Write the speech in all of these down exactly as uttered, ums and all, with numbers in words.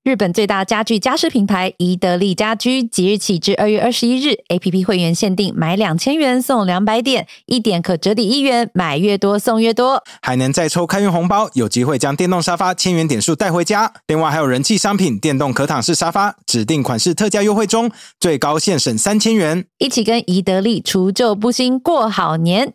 日本最大家具家饰品牌宜得利家居即日起至二月二十一日 A P P 会员限定买两千元送两百点，一点可折抵一元，买越多送越多， 还能再抽开运红包，有机会将电动沙发千元点数带回家。另外还有人气商品电动可躺式沙发，指定款式特价优惠中，最高现省三千元。 一起跟宜得利除旧布新过好年。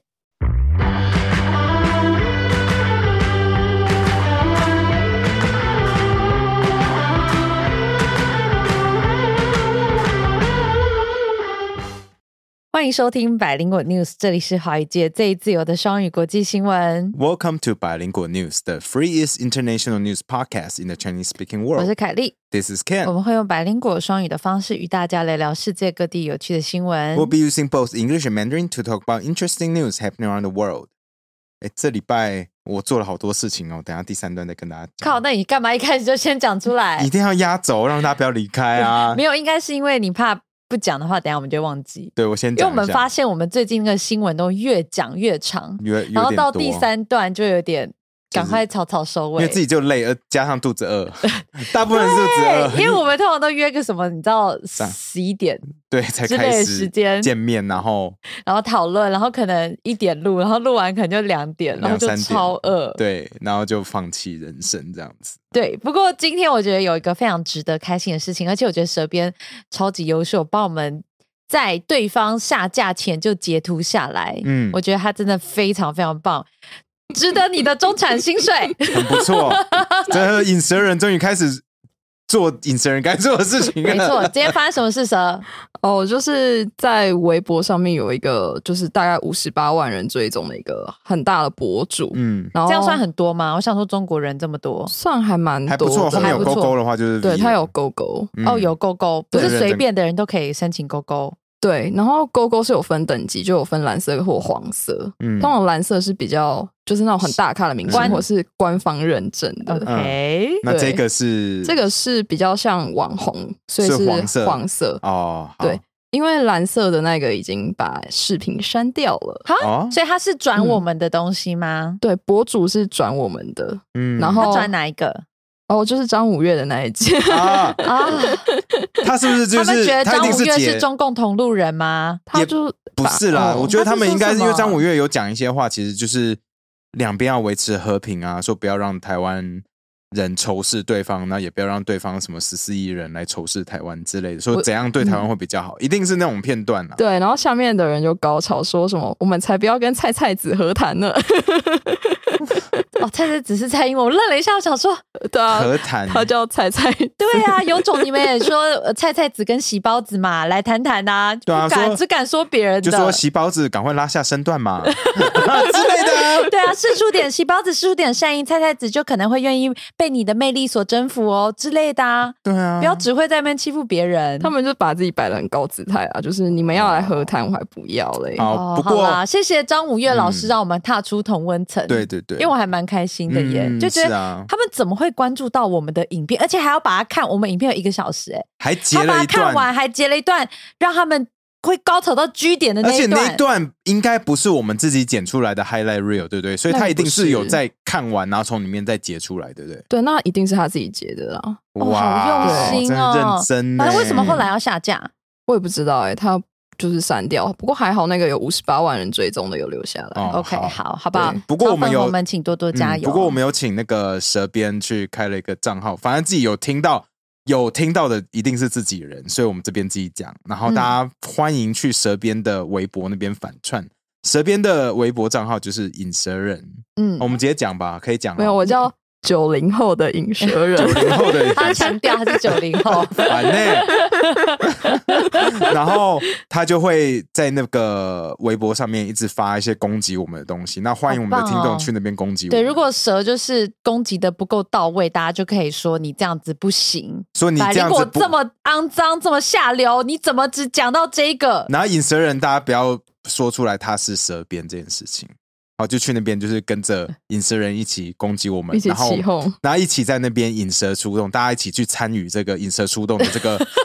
欢迎收听百灵果 News， 这里是华语界最自由的双语国际新闻。 Welcome to 百灵果 News, the freest international news podcast in the Chinese-speaking world. 我是凯莉， This is Ken. 我们会用百灵果双语的方式与大家聊聊世界各地有趣的新闻。 We'll be using both English and Mandarin to talk about interesting news happening around the world. 诶，这礼拜我做了好多事情哦，等一下第三段再跟大家讲。 靠，那你干嘛一开始就先讲出来？ 一定要压轴，让大家不要离开啊！ 没有，应该是因为你怕不讲的话，等一下我们就会忘记。 对，我先讲一下， 因为我们发现我们最近那个新闻都越讲越长， 越然后到第三段就有点赶快草草收尾， 因为自己就累，加上肚子饿，大部分是肚子饿。 因为我们通常都约个什么，你知道十一点对才开始时间见面，然后然后讨论，然后可能一点录，然后录完可能就两点，然后就超饿， 对，然后就放弃人生这样子。 对，不过今天我觉得有一个非常值得开心的事情，而且我觉得蛇编超级优秀，帮我们在对方下架前就截图下来，嗯，我觉得他真的非常非常棒，值得你的中产薪水。 很不错，这引蛇人终于开始做引蛇人该做的事情了。 没错，今天发生什么事蛇？ 哦，就是在微博上面有一个就是大概五十八万人追踪的一个很大的博主， 嗯， 然后这样算很多吗？我想说中国人这么多， 算还蛮多的， 还不错。后面有勾勾的话就是 V， 对，他有勾勾、 嗯、哦，有勾勾，不是随便的人都可以申请勾勾。 对，然后勾勾是有分等级，就有分蓝色或黄色。嗯，通常蓝色是比较就是那种很大咖的明星，或是官方认证的。 OK，、 嗯、那这个是这个是比较像网红，所以是黄色。黄色哦， 对，因为蓝色的那个已经把视频删掉了。 哈、哦，所以他是转我们的东西吗？ 嗯、对，博主是转我们的。嗯，然后他转哪一个？ 哦，就是张五岳的那一件啊啊！他是不是就是他们觉得张五岳是中共同路人吗？ 他就不是啦， 哦、 我觉得他们应该是因为张五岳有讲一些话，其实就是两边要维持和平啊，说不要让台湾人仇视对方，那也不要让对方什么十四亿人来仇视台湾之类的，说怎样对台湾会比较好，一定是那种片段啊。 对，然后下面的人就高潮说什么，我们才不要跟蔡蔡子和谈呢。 哦，蔡蔡子是蔡英文，我愣了一下，我想说， 对啊， 和谈， 他叫蔡蔡， 对啊，有种你们也说蔡蔡子跟喜包子嘛，来谈谈啊， 对啊， 不敢只敢说别人的， 就说喜包子赶快拉下身段嘛之类的、啊。 对啊，释出点喜包子，释出点善意，蔡蔡子就可能会愿意被你的魅力所征服哦之类的啊。 对啊， 不要只会在那边欺负别人， 他们就把自己摆得很高姿态啊，就是你们要来和谈，我还不要嘞。 哦，不过好啦，谢谢张五岳老师让我们踏出同温层、嗯。 对对对， 因为我还蛮开心的耶、嗯，就觉得他们怎么会关注到我们的影片，而且还要把它看，我们影片有一个小时，哎， 还截了一段， 他把它看完还截了一段，让他们会高潮到 G 点的那一段， 而且那一段应该不是我们自己剪出来的 highlight reel， 对不对？所以他一定是有在看完，然后从里面再截出来，对不对？ 对，那一定是他自己截的啦。 哇，好用心哦， 真认真。 那为什么后来要下架？ 我也不知道哎、欸，他。就是删掉，不过还好那个有五十八万人追踪的有留下来。 哦、 OK， 好，好不好？ 不过我们有， 我们请多多加油、 嗯。不过我们有请那个蛇编去开了一个账号，反正自己有听到，有听到的一定是自己人，所以我们这边自己讲。然后大家欢迎去蛇编的微博那边反串，嗯、蛇编的微博账号就是引蛇人。嗯，我们直接讲吧，可以讲。 没有，我叫。九零后的引蛇人， 九零后的， 他强调他是九零后， 烦呢、欸。然后他就会在那个微博上面一直发一些攻击我们的东西，那欢迎我们的听众去那边攻击我们、 哦。对，如果蛇就是攻击的不够到位，大家就可以说你这样子不行， 说你这样子这么肮脏，这么下流，你怎么只讲到这个？ 然后引蛇人，大家不要说出来他是蛇编这件事情。然后就去那边，就是跟着引蛇人一起攻击我们， 一起起哄， 然后一起在那边引蛇出洞，大家一起去参与这个引蛇出洞的这个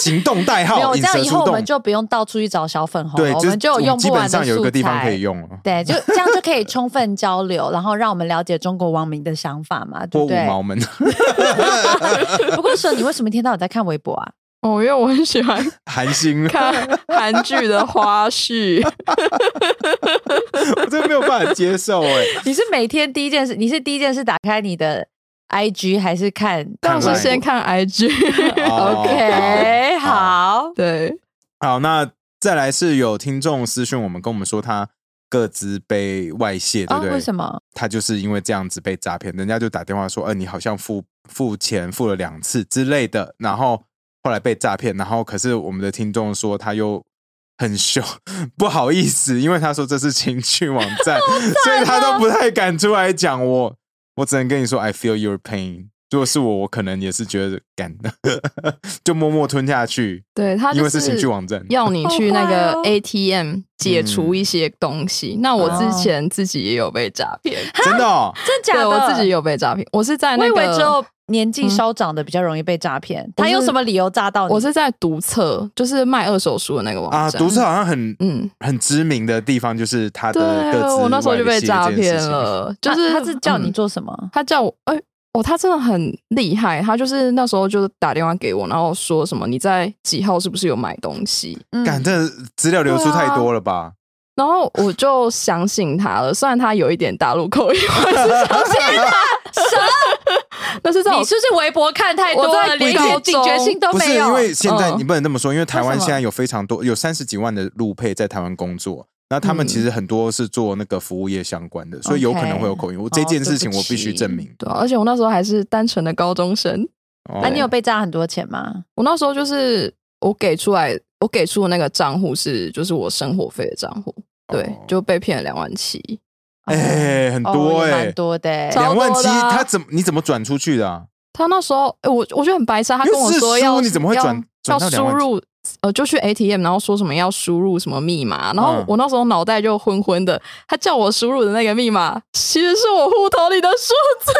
行动代号， 没有这样以后我们就不用到处去找小粉红了，我们就有用不完的素材，基本上有一个地方可以用了。 对，就这样就可以充分交流，然后让我们了解中国网民的想法嘛，对不对？ 五毛们。 不过说你为什么一天到晚在看微博啊？ 哦，因为我很喜欢韩星看韩剧的花絮， 我真的没有办法接受哎。 你是每天第一件事，你是第一件事打开你的 I G 还是看？ 当然是先看 I G。OK， 好， 对， 好，那再来是有听众私讯我们，跟我们说他个资被外泄，对不对？ 哦、为什么？ 他就是因为这样子被诈骗，人家就打电话说，呃，你好像付付钱付了两次之类的，然后。后来被诈骗，然后可是我们的听众说他又很凶，不好意思，因为他说这是情趣网站，所以他都不太敢出来讲。我我只能跟你说 I feel your pain。如果是我，我可能也是觉得敢的，就默默吞下去。 对，他因为是情趣网站， 要你去那个 A T M 解除一些东西。嗯、那我之前自己也有被诈骗， 真的、哦， 真假的？ 对，我自己有被诈骗。我是在那个， 我以为只有年纪稍长的比较容易被诈骗。嗯、他用什么理由诈到你？ 我是在读册，就是卖二手书的那个网站。 啊，读册好像很嗯很知名的地方，就是他的个资。 我那时候就被诈骗了。就是他是叫你做什么？ 嗯、他叫我哎。欸哦，他真的很厉害，他就是那时候就打电话给我，然后说什么你在几号是不是有买东西？ 干、嗯，这资料流出太多了吧？啊、 然后我就相信他了，虽然他有一点大陆口音，我是相信他。什么？但是你是不是微博看太多了，连警觉性都没有？ 不是，因为现在你不能这么说，因为台湾现在有非常多，有三十几万的陆配在台湾工作。那他们其实很多是做那个服务业相关的，嗯、所以有可能会有口音。我、okay, 这件事情我必须证明。 对、啊，而且我那时候还是单纯的高中生。 那、哦啊、你有被诈很多钱吗？ 我那时候就是我给出来，我给出的那个账户是就是我生活费的账户，对，哦、就被骗了两万七。 哎、欸，很多哎、欸， 蛮、哦、多的、欸， 两万七，他怎么你怎么转出去的、啊？ 他那时候，欸、我我觉得很白痴，他跟我说要你怎么会转要输入。呃，就去 A T M， 然后说什么要输入什么密码，然后我那时候脑袋就昏昏的。他叫我输入的那个密码，其实是我户头里的数字，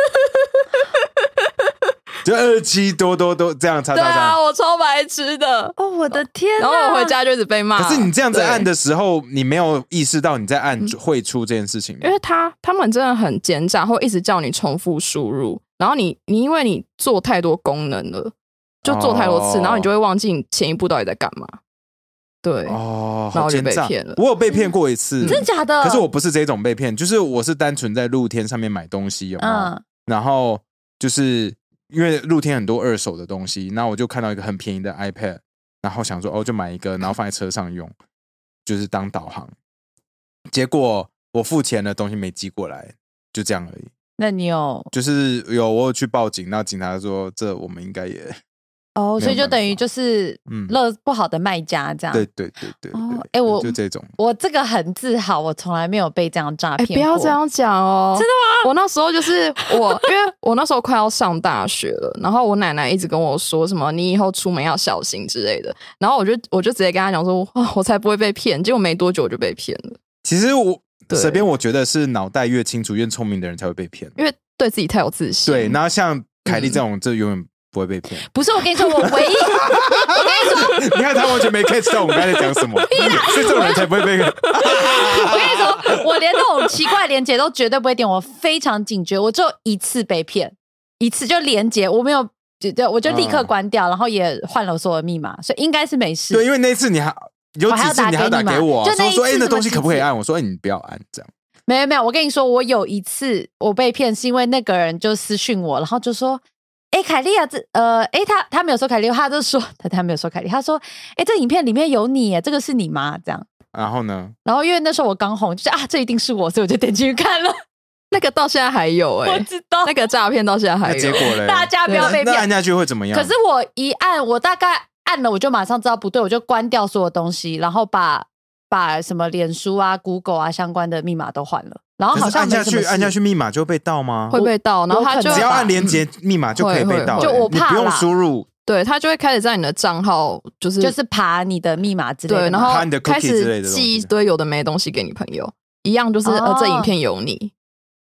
就二七多多多这样叉叉叉。 对啊，我超白痴的。 哦，我的天、啊！ 然后我回家就一直被骂。 可是你这样子按的时候，你没有意识到你在按汇出这件事情吗？ 因为他他们真的很奸诈，会一直叫你重复输入，然后你你因为你做太多功能了。就做太多次，然后你就会忘记你前一步到底在干嘛。对， 哦， 然后就被骗了。 我有被骗过一次， 嗯、真的假的？ 可是我不是这种被骗，就是我是单纯在露天上面买东西，有没有？嗯、然后就是因为露天很多二手的东西，然后我就看到一个很便宜的 iPad， 然后想说哦，就买一个，然后放在车上用，就是当导航。结果我付钱的东西没寄过来，就这样而已。 那你有？ 就是有，我有去报警，然后警察说这我们应该也。 哦，所以就等于就是乐不好的卖家这样， 对对对对对，哎、 哦欸，我就这种， 我这个很自豪，我从来没有被这样诈骗过、 欸。不要这样讲哦， 真的吗？ 我那时候就是我，因为我那时候快要上大学了，然后我奶奶一直跟我说什么你以后出门要小心之类的，然后我就我就直接跟她讲说，哦，我才不会被骗，结果没多久我就被骗了。 其实我这边我觉得是脑袋越清楚越聪明的人才会被骗， 因为对自己太有自信。 对，然后像凯莉这种，这、嗯、永远。不会被骗， 不是我跟你说，我唯一，我跟你说，你看他完全没 catch 到我们刚才讲什么，所以这种人才不会被骗。 我跟你说，我连那种奇怪连结都绝对不会点，我非常警觉，我只有一次被骗，一次就连结，我没有，我就立刻关掉，嗯、然后也换了所有密码，所以应该是没事。 对，因为那一次你还有几次你还要打给我、啊， 就那说说哎、欸，那东西可不可以按？我说哎、欸，你不要按这样。 没有没有，我跟你说，我有一次我被骗，是因为那个人就私讯我，然后就说。哎，凯莉啊，这呃，哎，他他没有说凯莉，他就说他他没有说凯莉，他说，哎，这影片里面有你，这个是你吗？这样， 然后呢？ 然后因为那时候我刚红，就是啊，这一定是我，所以我就点进去看了。 那个到现在还有哎、欸， 我知道那个诈骗到现在还有。 结果嘞， 大家不要被骗， 那按下去会怎么样？ 可是我一按，我大概按了，我就马上知道不对，我就关掉所有东西，然后把把什么脸书啊、Google 啊相关的密码都换了。然后好像按下去，按下去密码就被盗吗？ 会被盗，然后他就只要按连结密码就可以被盗、欸， 就我怕你不用输入， 对他就会开始在你的账号就是就是爬你的密码之类的， 对，然后开始寄一堆有的没的东西给你朋友，一样就是、哦、呃这影片有你，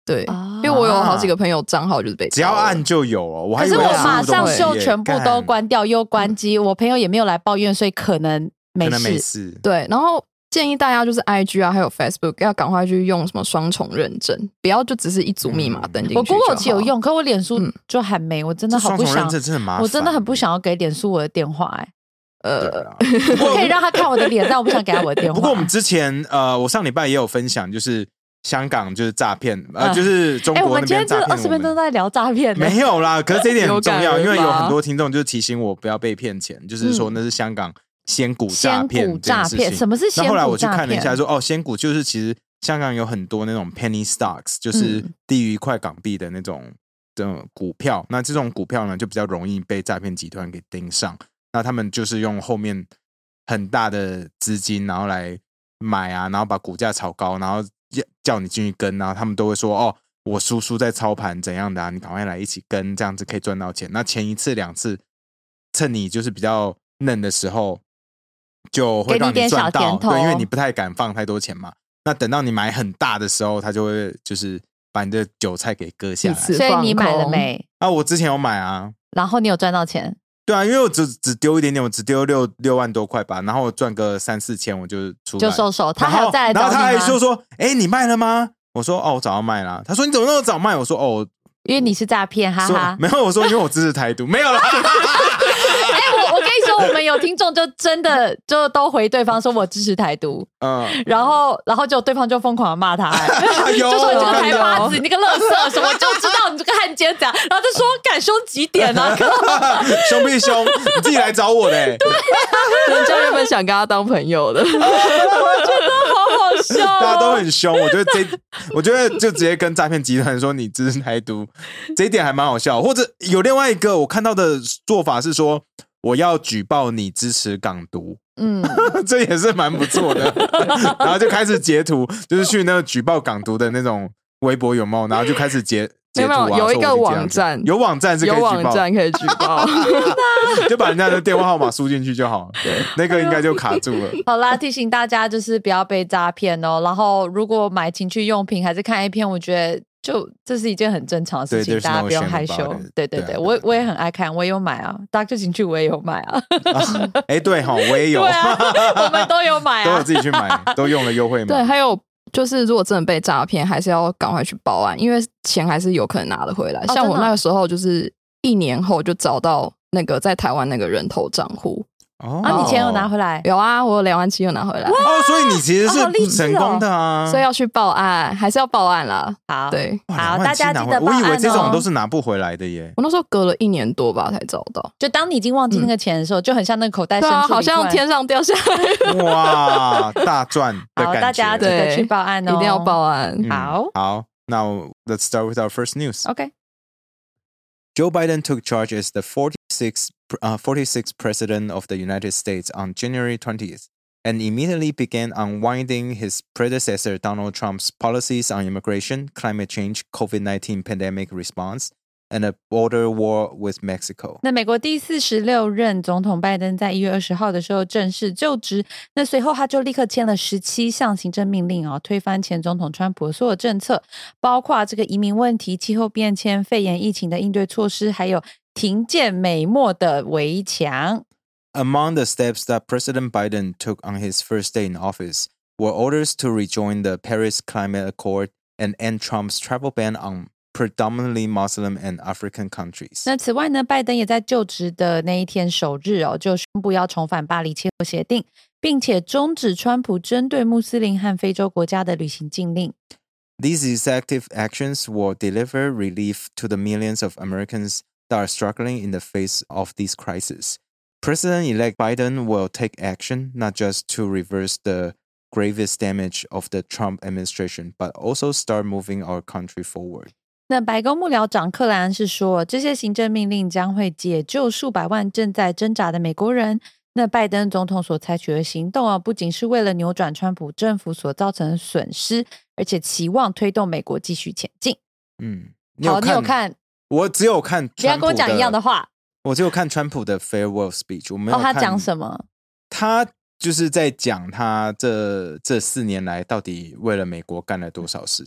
对、啊，因为我有好几个朋友账号就是被， 只要按就有哦。我还以为可是我马上就全部都关掉又关机，我朋友也没有来抱怨，所以可能没事。 可能没事。 对，然后建议大家就是 I G 啊，还有 Facebook 要赶快去用什么双重认证，不要就只是一组密码登进去、嗯。 我 Google 其实有用，可我脸书就还没，我真的好不想， 真的很麻烦， 我真的很不想要给脸书我的电话、欸。呃，我可以让他看我的脸，但我不想给他我的电话。 不过我们之前呃，我上礼拜也有分享，就是香港就是诈骗，呃，就是中国那边诈骗。我们今天这二十分钟在聊诈骗， 没有啦。可是这一点很重要，因为有很多听众就提醒我不要被骗钱，就是说那是香港仙股诈骗。仙股诈骗， 什么是仙股诈骗？ 那后来我去看了一下说，说哦，仙股就是其实香港有很多那种 penny stocks， 就是低于一块港币的那种的股票。那这种股票呢，就比较容易被诈骗集团给盯上。那他们就是用后面很大的资金，然后来买啊，然后把股价炒高，然后叫你进去跟，然后他们都会说哦，我叔叔在操盘怎样的啊，你赶快来一起跟，这样子可以赚到钱。那前一次两次，趁你就是比较嫩的时候，就会让你赚到，对，因为你不太敢放太多钱嘛。那等到你买很大的时候，他就会就是把你的韭菜给割下来。 所以你买了没？ 啊，我之前有买啊。 然后你有赚到钱？ 对啊，因为我只只丢一点点，我只丢六六万多块吧，然后我赚个三四千，我就出来就收手。他还有再来找你吗？ 然后他还说说，哎、欸，你卖了吗？我说哦，我早要卖了。他说你怎么那么早卖？我说哦， 因为你是诈骗，哈哈。 没有，我说因为我支持台独，没有啦。 哎、欸，我我跟你说，我们有听众就真的就都回对方说我支持台独，嗯，然后然后就对方就疯狂的骂他、欸，就说你这个台巴子，你这个垃圾什么，就知道你这个汉奸怎样，然后就说敢凶几点啊？ 凶必凶，你自己来找我的、欸， 对、啊， 人家原本想跟他当朋友的，我觉得好好笑、哦， 大家都很凶，我觉得这，我觉得就直接跟诈骗集团说你支持台独，这一点还蛮好笑。或者有另外一个我看到的做法是说，我要举报你支持港独，嗯，这也是蛮不错的。然后就开始截图，就是去那个举报港独的那种微博有没有？然后就开始截截图、啊， 有有一个网站， 有网站是可以举报， 有网站可以举报， 就把人家的电话号码输进去就好了。对，那个应该就卡住了。 好啦，提醒大家就是不要被诈骗哦。然后如果买情趣用品还是看 A 片，我觉得。就这是一件很正常的事情，大家不用害羞。对对对，我我也很爱看，我也有买啊。doctor情趣我也有买啊。 哎、啊，对哈，我也有。 对啊，我们都有买啊， 都有自己去买，都用了优惠码。 对，还有就是如果真的被诈骗，还是要赶快去报案，因为钱还是有可能拿得回来。哦、像我那个时候，就是一年后就找到那个在台湾那个人头账户。 哦， 啊，你钱有拿回来？ 有啊，我有两万七有拿回来。 哦，所以你其实是成功的啊， 哦、所以要去报案，还是要报案啦。 好， 对， 好，大家记得报案、哦。 我以为这种都是拿不回来的耶。 我那时候隔了一年多吧才找到。 就当你已经忘记那个钱的时候，嗯、就很像那个口袋深处、 啊，好像天上掉下来。 哇，大赚的感觉。 好，大家记得去报案哦， 一定要报案。 嗯、好， 好， Now let's start with our first news. Okay. Joe Biden took charge as the forty-sixth, uh, forty-sixth President of the United States on January twentieth and immediately began unwinding his predecessor Donald Trump's policies on immigration, climate change, COVID nineteen pandemic response, and a border war with Mexico. 那美国第四十六任总统拜登在一月二十号的时候正式就职，那随后他就立刻签了十七项行政命令哦，推翻前总统川普的所有政策，包括这个移民问题、气候变迁、肺炎疫情的应对措施，还有停建美墨的围墙。 Among the steps that President Biden took on his first day in office were orders to rejoin the Paris Climate Accord and end Trump's travel ban on predominantly Muslim and African countries. 那此外呢，拜登也在就职的那一天首日哦，就宣布要重返巴黎气候协定，并且终止川普针对穆斯林和非洲国家的旅行禁令。 These executive actions will deliver relief to the millions of Americans that are struggling in the face of these crises. President-elect Biden will take action not just to reverse the gravest damage of the Trump administration, but also start moving our country forward. 那白宫幕僚长克莱恩是说，这些行政命令将会解救数百万正在挣扎的美国人。那拜登总统所采取的行动啊，不仅是为了扭转川普政府所造成的损失，而且期望推动美国继续前进。 嗯， 你有好，你有看？ 我只有看川普的， 不要跟我讲一样的话。 我只有看川普的 farewell speech， 我没有看、 哦、他讲什么？ 他就是在讲他这这四年来到底为了美国干了多少事情。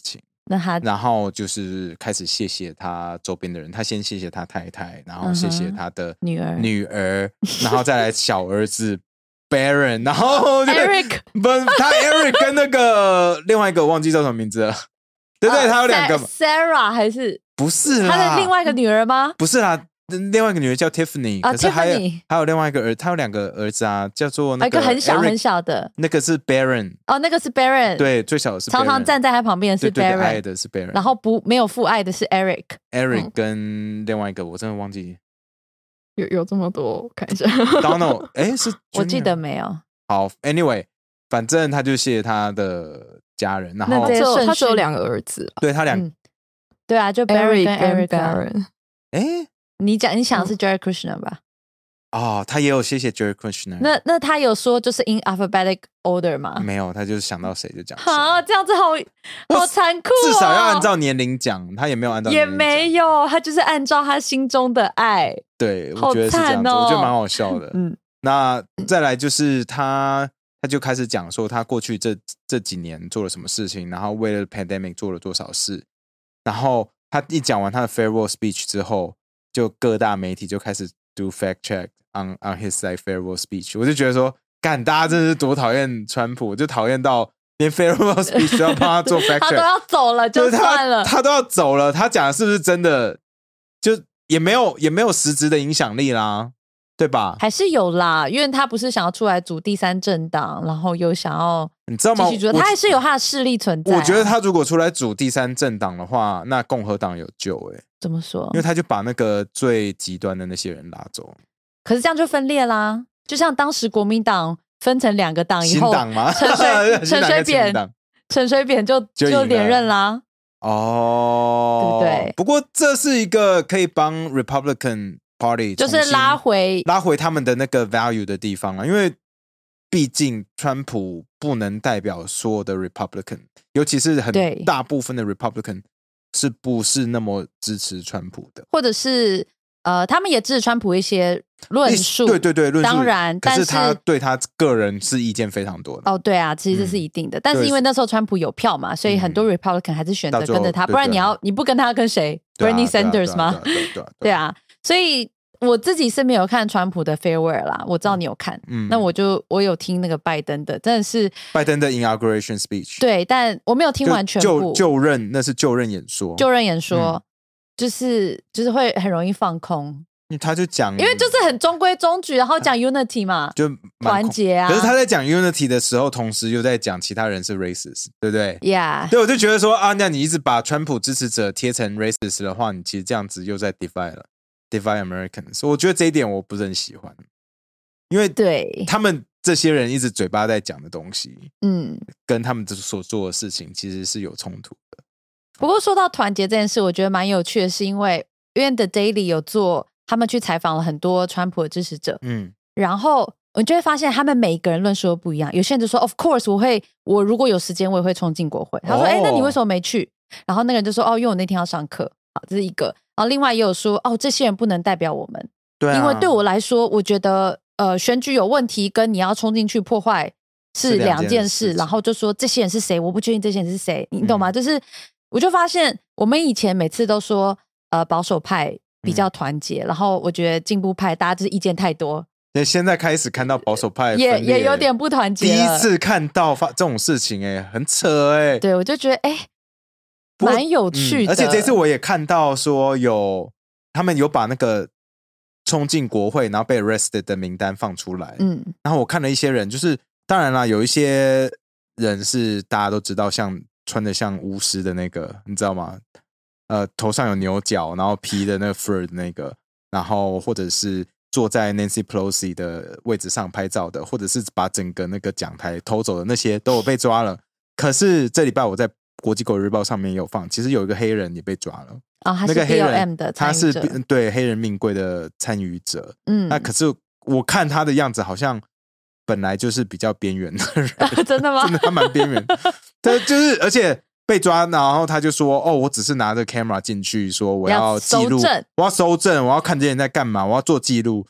那他然后就是开始谢谢他周边的人，他先谢谢他太太，然后谢谢他的女儿女儿，然后再来小儿子 Baron， 然后 Eric 不，他 Eric 跟那个另外一个我忘记叫什么名字了，对对，他有两个 Sarah 还是不是啦， 他的另外一个女儿吗？ 不是啦。另外一个女儿叫 Tiffany，、 啊、 可是还有 Tiffany 还有另外一个儿，他有两个儿子啊，叫做那个 Eric， 一个很小很小的， 那个是 Baron， 哦，那个是 Baron， 对，最小的是 Baron， 常常站在他旁边的是 Baron， 对对对，爱的是 Baron， 然后不没有父爱的是 Eric，Eric、 嗯、跟另外一个我真的忘记， 有有这么多，我看一下 Donald， 哎，是 Junior？ 我记得没有。 好 ，Anyway， 反正他就谢谢他的家人，然后他只有他只有两个儿子， 对他两、 嗯，对啊，就 Barry 跟 Eric Baron。 哎， 你讲你想的是 Jared Kushner 吧？ 哦，他也有谢谢 Jared Kushner。 那那他有说就是 in alphabetic order 吗？ 没有，他就是想到谁就讲谁。 啊，这样子好好残酷、哦。 至少要按照年龄讲，他也没有按照年龄讲。 也没有，他就是按照他心中的爱。 对，我觉得是这样子， 哦、 我觉得蛮好笑的。 嗯， 那再来就是他，他就开始讲说他过去这这几年做了什么事情，然后为了 pandemic 做了多少事。然后他一讲完他的 farewell speech 之后，就各大媒体就开始 do fact check on on his like farewell speech。我就觉得说，干，大家真的是多讨厌川普，就讨厌到连 farewell speech 都要帮他做 fact check， 他都要走了就算了， 他, 他都要走了，他讲的是不是真的？就也没有也没有实质的影响力啦，对吧？ 还是有啦，因为他不是想要出来组第三政党，然后又想要你知道吗？ 他还是有他的势力存在、啊。 我觉得他如果出来组第三政党的话，那共和党有救哎、欸。 怎么说？ 因为他就把那个最极端的那些人拉走。 可是这样就分裂啦，就像当时国民党分成两个党以后， 新党吗？ 陈水陈水扁陈水扁就就, 就连任啦。 哦， 对不对？ 不过这是一个可以帮 Republican Party 就是拉回拉回他们的那个 value 的地方了，因为毕竟川普不能代表所有的 Republican， 尤其是很大部分的 Republican 是不是那么支持川普的， 或者是呃，他们也支持川普一些论述， 对对对，论述当然， 可是他对他个人是意见非常多的。 哦，对啊，其实这是一定的，嗯、但是因为那时候川普有票嘛，所以很多 Republican 还是选择跟着他， 嗯、 不然你要你不跟他跟谁 ？Bernie Sanders 吗？对啊，所以我自己是没有看川普的 farewell 啦，我知道你有看，嗯、那我就我有听那个拜登的，真的是拜登的 inauguration speech， 对，但我没有听完全部， 就就任那是就任演说， 就任演说。嗯就是就是会很容易放空， 他就讲， 因为就是很中规中矩，然后讲 unity 嘛， 就团结啊。 可是他在讲 unity 的时候，同时又在讲其他人是 racist， 对不对 ？Yeah， 对，我就觉得说啊，那你一直把川普支持者贴成 racist 的话，你其实这样子又在 divide 了 ，divide Americans。所以我觉得这一点我不是很喜欢，因为对他们这些人一直嘴巴在讲的东西， 嗯， 跟他们所做的事情其实是有冲突的。 不过说到团结这件事，我觉得蛮有趣的，是因为因为 The Daily 有做，他们去采访了很多川普的支持者，嗯，然后我就会发现他们每一个人论述都不一样。有些人就说 ，Of course， 我会，我如果有时间，我也会冲进国会。他说，哎、哦，那你为什么没去？然后那个人就说，哦，因为我那天要上课。好，这是一个。然后另外也有说，哦，这些人不能代表我们， 对、啊， 因为对我来说，我觉得呃选举有问题，跟你要冲进去破坏是两件事。然后就说这些人是谁，我不确定这些人是谁，你懂吗？嗯、就是。我就发现，我们以前每次都说，呃，保守派比较团结，嗯、然后我觉得进步派大家就是意见太多。 对，现在开始看到保守派也也有点不团结， 第一次看到发这种事情、欸，哎，很扯哎、欸。 对，我就觉得哎，蛮、欸、有趣的、嗯。 而且这次我也看到说有他们有把那个冲进国会然后被 arrested 的名单放出来，嗯，然后我看了一些人，就是当然啦，有一些人是大家都知道，像。穿的像巫师的那个，你知道吗？呃，头上有牛角，然后披的那个 fur 的那个，然后或者是坐在 Nancy Pelosi 的位置上拍照的，或者是把整个那个讲台偷走的那些都有被抓了。可是这礼拜我在国际狗日报上面也有放，其实有一个黑人也被抓了啊、哦，他是 B L M 的参与者， 他是对黑人命贵的参与者。嗯，那可是我看他的样子好像本来就是比较边缘的人、 啊，真的吗？ 真的，他蛮边缘。对，就是而且被抓，然后他就说：“哦，我只是拿着 camera 进去，说我要记录，我要搜证，我要看这些人在干嘛，我要做记录。”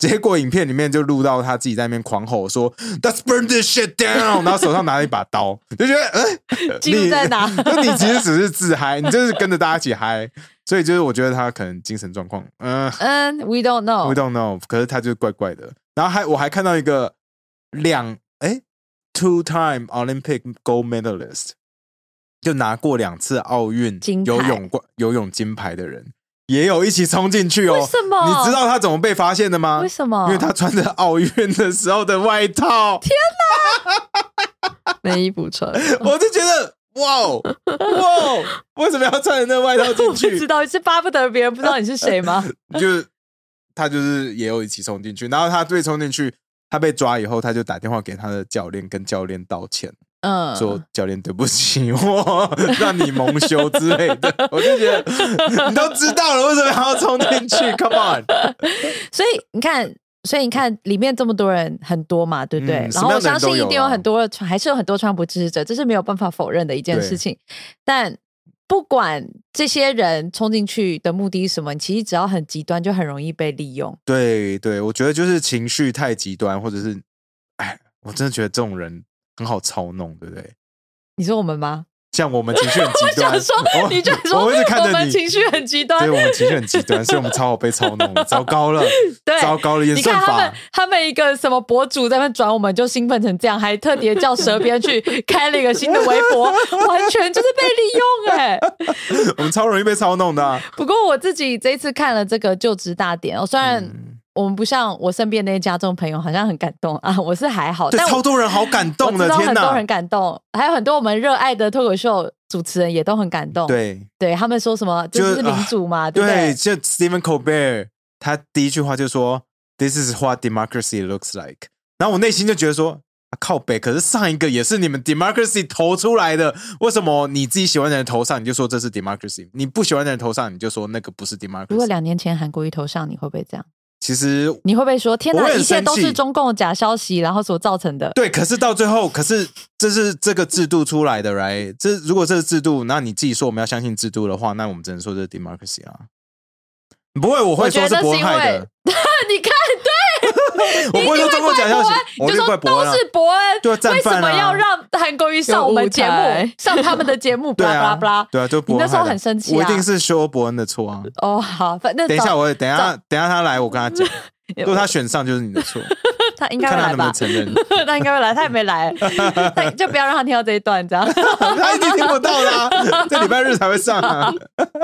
结果影片里面就录到他自己在那边狂吼说 Let's burn this shit down 然后手上拿了一把刀，就觉得哎， 记录在哪？ 就你其实只是自嗨，你就是跟着大家一起嗨，所以就是我觉得他可能精神状况嗯嗯 We don't know We don't know 可是他就是怪怪的。然后还我还看到一个两哎 two time Olympic gold medalist 就拿过两次奥运游泳游泳金牌的人也有一起冲进去哦。 为什么？ 你知道他怎么被发现的吗？ 为什么？ 因为他穿着奥运的时候的外套。 天哪没衣服穿我就觉得哇哇为什么要穿着那个外套进去？ 我不知道，是巴不得别人不知道你是谁吗？ 就是他就是也有一起冲进去，然后他被冲进去，他被抓以后他就打电话给他的教练，跟教练道歉，嗯，说教练对不起我让你蒙羞之类的。我就觉得你都知道了为什么要冲进去 Come on 所以你看所以你看里面这么多人很多嘛，对不对、嗯、然后我相信一定有很多还是有很多川普支持者，这是没有办法否认的一件事情。但不管这些人冲进去的目的是什么，其实只要很极端就很容易被利用。 对对，我觉得就是情绪太极端，或者是哎，我真的觉得这种人很好操弄，对不对？ 你说我们吗？ 像我们情绪很极端， 我想说，你就说我们情绪很极端， 对，我们情绪很极端，所以我们超好被操弄，糟糕了，对，糟糕了，演算法。 你看他们，他们一个什么博主在那边转，我们就兴奋成这样，还特别叫蛇边去开了一个新的微博，完全就是被利用哎、欸。 我们超容易被操弄的、啊。 不过我自己这一次看了这个就职大典，哦，虽然、嗯。我们不像我身边那些家中朋友好像很感动啊，我是还好， 对，但超多人好感动的， 天哪！我知道很多人感动，还有很多我们热爱的脱口秀主持人也都很感动。 对， 对他们说什么这是民主嘛， 啊、 对不对？ 对，就 Stephen Colbert 他第一句话就说 This is what democracy looks like。然后我内心就觉得说、啊、靠北，可是上一个也是你们 democracy 投出来的，为什么你自己喜欢的人头上你就说这是 democracy， 你不喜欢的人头上你就说那个不是 democracy？ 如果两年前韩国瑜头上，你会不会这样？ 其实你会不会说天哪，一切都是中共的假消息然后所造成的？ 对，可是到最后，可是这是这个制度出来的 right？ 这如果这是制度，那你自己说我们要相信制度的话，那我们只能说这是 democracy 啊。不会，我会说是伯恩害的。 你看，对， 我不会说中共假消息，我就说都是伯恩， 对、啊， 为什么要让韩国瑜上我们节目，上他们的节目？ 对啊， 巴拉对啊，就伯恩。 你那时候很生气、啊， 我一定是说伯恩的错啊。 哦，好，反正等一下我等一下等一下他来，我跟他讲，如果他选上就是你的错。 他应该会来吧？ 看他能不能承认？ 他应该会来，他也没来，就不要让他听到这一段，这样他一定听不到啦、啊，这礼拜日才会上啊。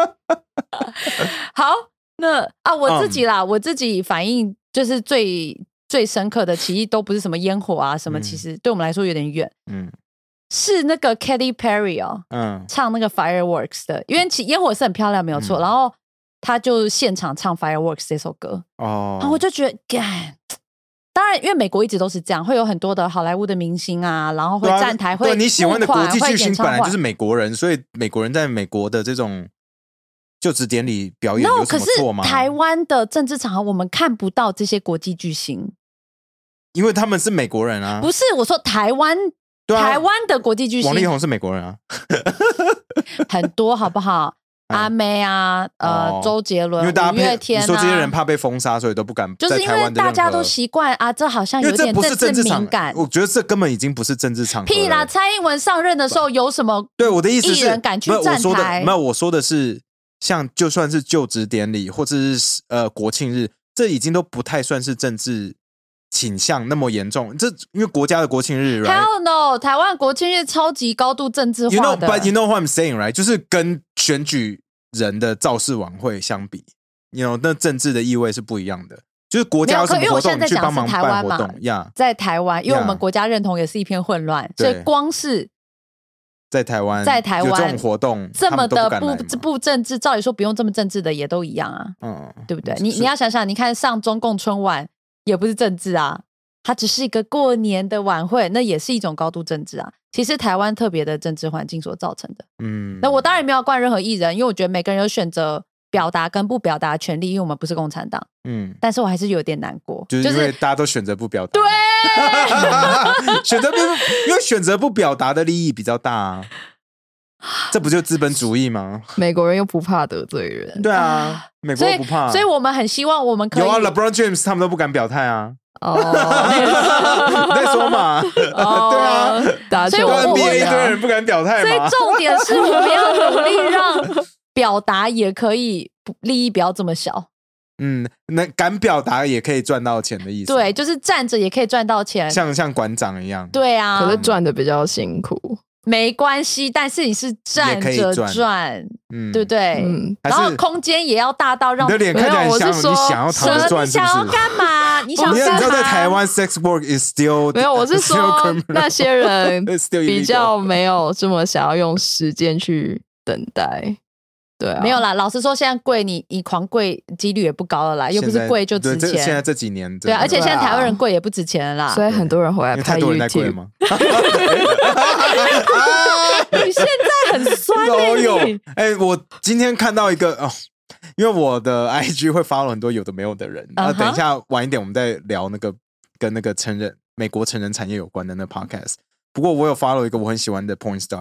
好，那啊，我自己啦，嗯、我自己反应就是最最深刻的，其实都不是什么烟火啊，什么，其实对我们来说有点远。嗯，是那个 Katy Perry 哦，嗯，唱那个 Fireworks 的，因为其烟火是很漂亮，没有错。嗯、然后他就现场唱 Fireworks 这首歌，哦，然后我就觉得，干。当然，因为美国一直都是这样，会有很多的好莱坞的明星啊，然后会站台， 对、啊、 会你喜欢的国际巨星本来就是美国人，所以美国人在美国的这种就职典礼表演有什么错吗？ No, 可是台湾的政治场合我们看不到这些国际巨星， 因为他们是美国人啊。 不是，我说台湾，对啊、台湾的国际巨星， 王力宏是美国人啊， 很多好不好？阿妹啊，呃，哦、周杰伦、五月天啊， 你说这些人怕被封杀，所以都不敢在台湾的任何。 就是因为大家都习惯啊，这好像有点政治敏感。 我觉得这根本已经不是政治场合。 屁啦！蔡英文上任的时候有什么？ 对我的意思是， 艺人敢去站台？ 没有，我说的是，像就算是就职典礼或者是呃国庆日，这已经都不太算是政治倾向那么严重。这因为国家的国庆日 ，Hell no！ 台湾国庆日超级高度政治化的。 You know, but you know what I'm saying, right？ 就是跟选举人的造势晚会相比 you know, 那政治的意味是不一样的。就是国家有什么活动，你去帮忙办活动呀。 在台湾，因为我们国家认同也是一片混乱，所以光是在台湾， 在台湾有这种活动， 这么的不不政治，照理说不用这么政治的也都一样啊，嗯，对不对？你你要想想，你看上中共春晚也不是政治啊，它只是一个过年的晚会，那也是一种高度政治啊。其实台湾特别的政治环境所造成的，嗯，那我当然没有怪任何艺人，因为我觉得每个人有选择表达跟不表达的权利，因为我们不是共产党，嗯，但是我还是有点难过， 就是因为大家都选择不表达， 对， 选择不因为选择不表达的利益比较大啊。 这不就资本主义吗？ 美国人又不怕得罪人， 对啊，美国不怕， 所以，所以我们很希望我们可以有啊 ，LeBron James 他们都不敢表态啊。 哦， 你在说嘛？哦、对啊， 打所以我 N B A 一堆人不敢表态嘛。 所以重点是我们要努力让表达也可以利益不要这么小。 嗯，那敢表达也可以赚到钱的意思。 对，就是站着也可以赚到钱， 像像馆长一样。 对啊， 可是赚的比较辛苦。 没关系，但是你是站着赚，嗯，对不对？嗯，然后空间也要大到让你的脸看起来很像你想要躺着赚， 你想要干嘛？你想你知道在台湾 sex work is still 没有，我是说那些人比较没有这么想要用时间去等待。对啊， 没有啦。老实说，现在跪你你狂跪几率也不高了啦，又不是跪就值钱。 现在这几年， 对啊，而且现在台湾人跪也不值钱了啦， 所以很多人回来拍 YouTube 吗？ 你现在很酸欸， 都有。哎，我今天看到一个哦，因为我的 I G 会follow很多有的没有的人，然后等一下晚一点我们再聊那个跟那个成人美国成人产业有关的那 podcast。不过我有 follow 一个我很喜欢的 porn star。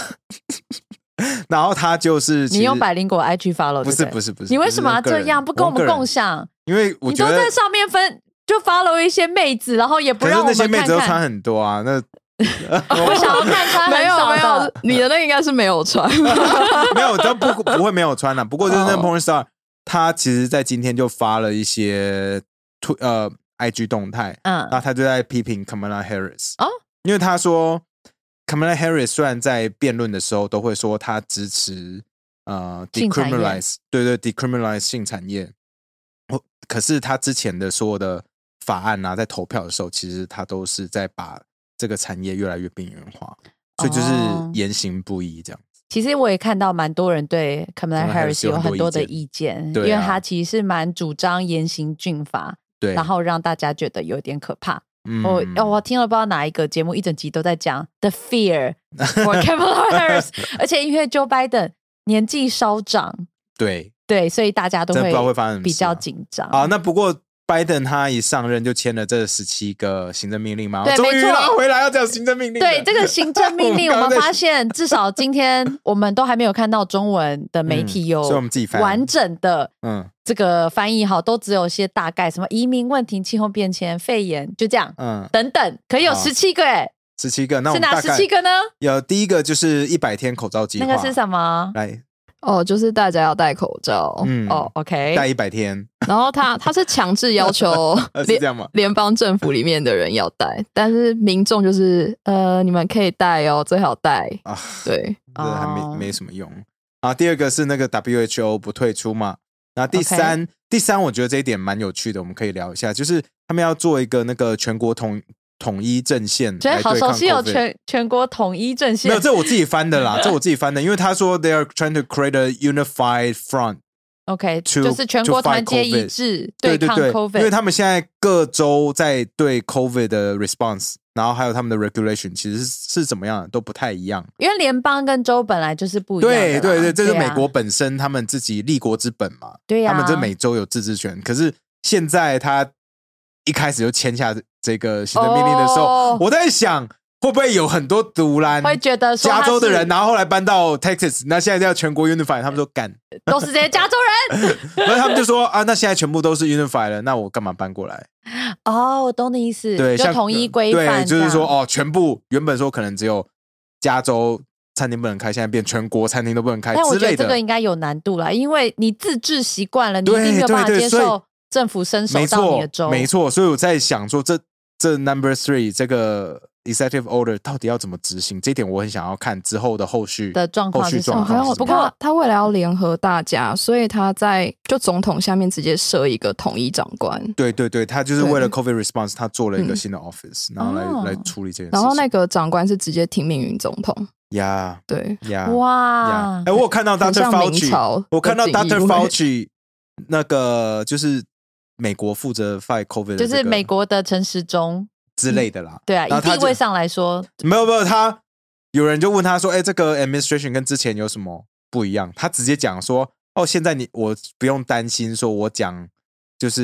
然后他就是你用百灵果 I G follow， 不是不是不是， 你为什么要这样不跟我们共享？ 因为我觉得你都在上面分就 follow 一些妹子，然后也不让我们看看。 可是那些妹子都穿很多啊，那我想要看穿没有没有，你的那个应该是没有穿， 没有都不不会没有穿啦、啊。不过就是那 porn star， 他其实在今天就发了一些推呃 I G 动态，嗯，然后他就在批评 Kamala Harris， 哦，因为他说。Kamala Harris 虽然在辩论的时候都会说他支持呃 decriminalize， 对对 decriminalize 性产业，可是他之前的所有的法案啊，在投票的时候，其实他都是在把这个产业越来越边缘化，所以就是言行不一这样。 其实我也看到蛮多人对 Kamala Harris 有很多的意见，因为他其实是蛮主张严刑峻法，对，然后让大家觉得有点可怕。嗯、我哦，我听了不知道哪一个节目，一整集都在讲 The Fear for Kamala Harris， 而且因为 Joe Biden 年纪稍长， 对对，所以大家都会比较紧张啊。那不过拜登他一上任就签了这十七个行政命令嘛， 对， 终于拉回来要讲行政命令。 对，这个行政命令，我们发现至少今天我们都还没有看到中文的媒体有完整的嗯这个翻译好，都只有些大概什么移民问题、气候变迁、肺炎，就这样，嗯，等等，可以有十七个哎， 十七个，那我们是哪十七个呢？ 有第一个就是一百天口罩计划， 那个是什么？ 来。 哦，就是大家要戴口罩，嗯， 哦 ，OK， 戴一百天， 然后他他是强制要求是这样吗？ 联邦政府里面的人要戴，但是民众就是呃，你们可以戴哦，最好戴啊，对， 这还没没什么用啊。第二个是那个 W H O 不退出嘛，然后第三、okay. 第三，我觉得这一点蛮有趣的，我们可以聊一下，就是他们要做一个那个全国统。统一阵线， 觉得好熟悉有全全国统一阵线。 没有，这我自己翻的啦，这我自己翻的，因为他说 they are trying to create a unified front。OK， 就是全国团结一致对抗 COVID， 因为他们现在各州在对 COVID 的 response， 然后还有他们的 regulation， 其实是怎么样都不太一样。 因为联邦跟州本来就是不一样的。 对对对，这是美国本身他们自己立国之本嘛。 对呀、啊， 他们这每州有自治权，可是现在他一开始就签下这个行政命令的时候，哦、我在想会不会有很多独蓝会觉得加州的人，然后后来搬到 Texas， 那现在要全国 Unify， 他们说干都是这些加州人， 然后他们就说啊，那现在全部都是 Unify 了，那我干嘛搬过来？ 哦，我懂你意思， 对， 就统一规范， 对，就是说哦，全部原本说可能只有加州餐厅不能开，现在变全国餐厅都不能开之类的。 但我觉得这个应该有难度啦，因为你自治习惯了，你一定没有办法接受政府伸手到你的州， 没错，所以我在想说这。这 number three 这个 executive order 到底要怎么执行？这一点我很想要看之后的后续的状况是什么。 哦、不过他为了要联合大家，所以他在就总统下面直接设一个统一长官。 对对对，他就是为了 COVID response， 他做了一个新的 office，、嗯、然后来、哦、来处理这件事情。 然后那个长官是直接听命于总统。 呀、yeah, 对呀、 yeah, 哇！ 哎、yeah 欸，我有看到 doctor Fauci， 我看到 doctor Fauci 那个就是美国负责 fight COVID， 的、这个、 就是美国的陈时中。 之类的啦、嗯， 对啊，以地位上来说， 没有没有，他有人就问他说：“哎、欸，这个 administration 跟之前有什么不一样？”他直接讲说：“哦，现在你我不用担心，说我讲就是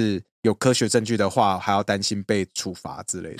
有科学证据的话，还要担心被处罚之类的。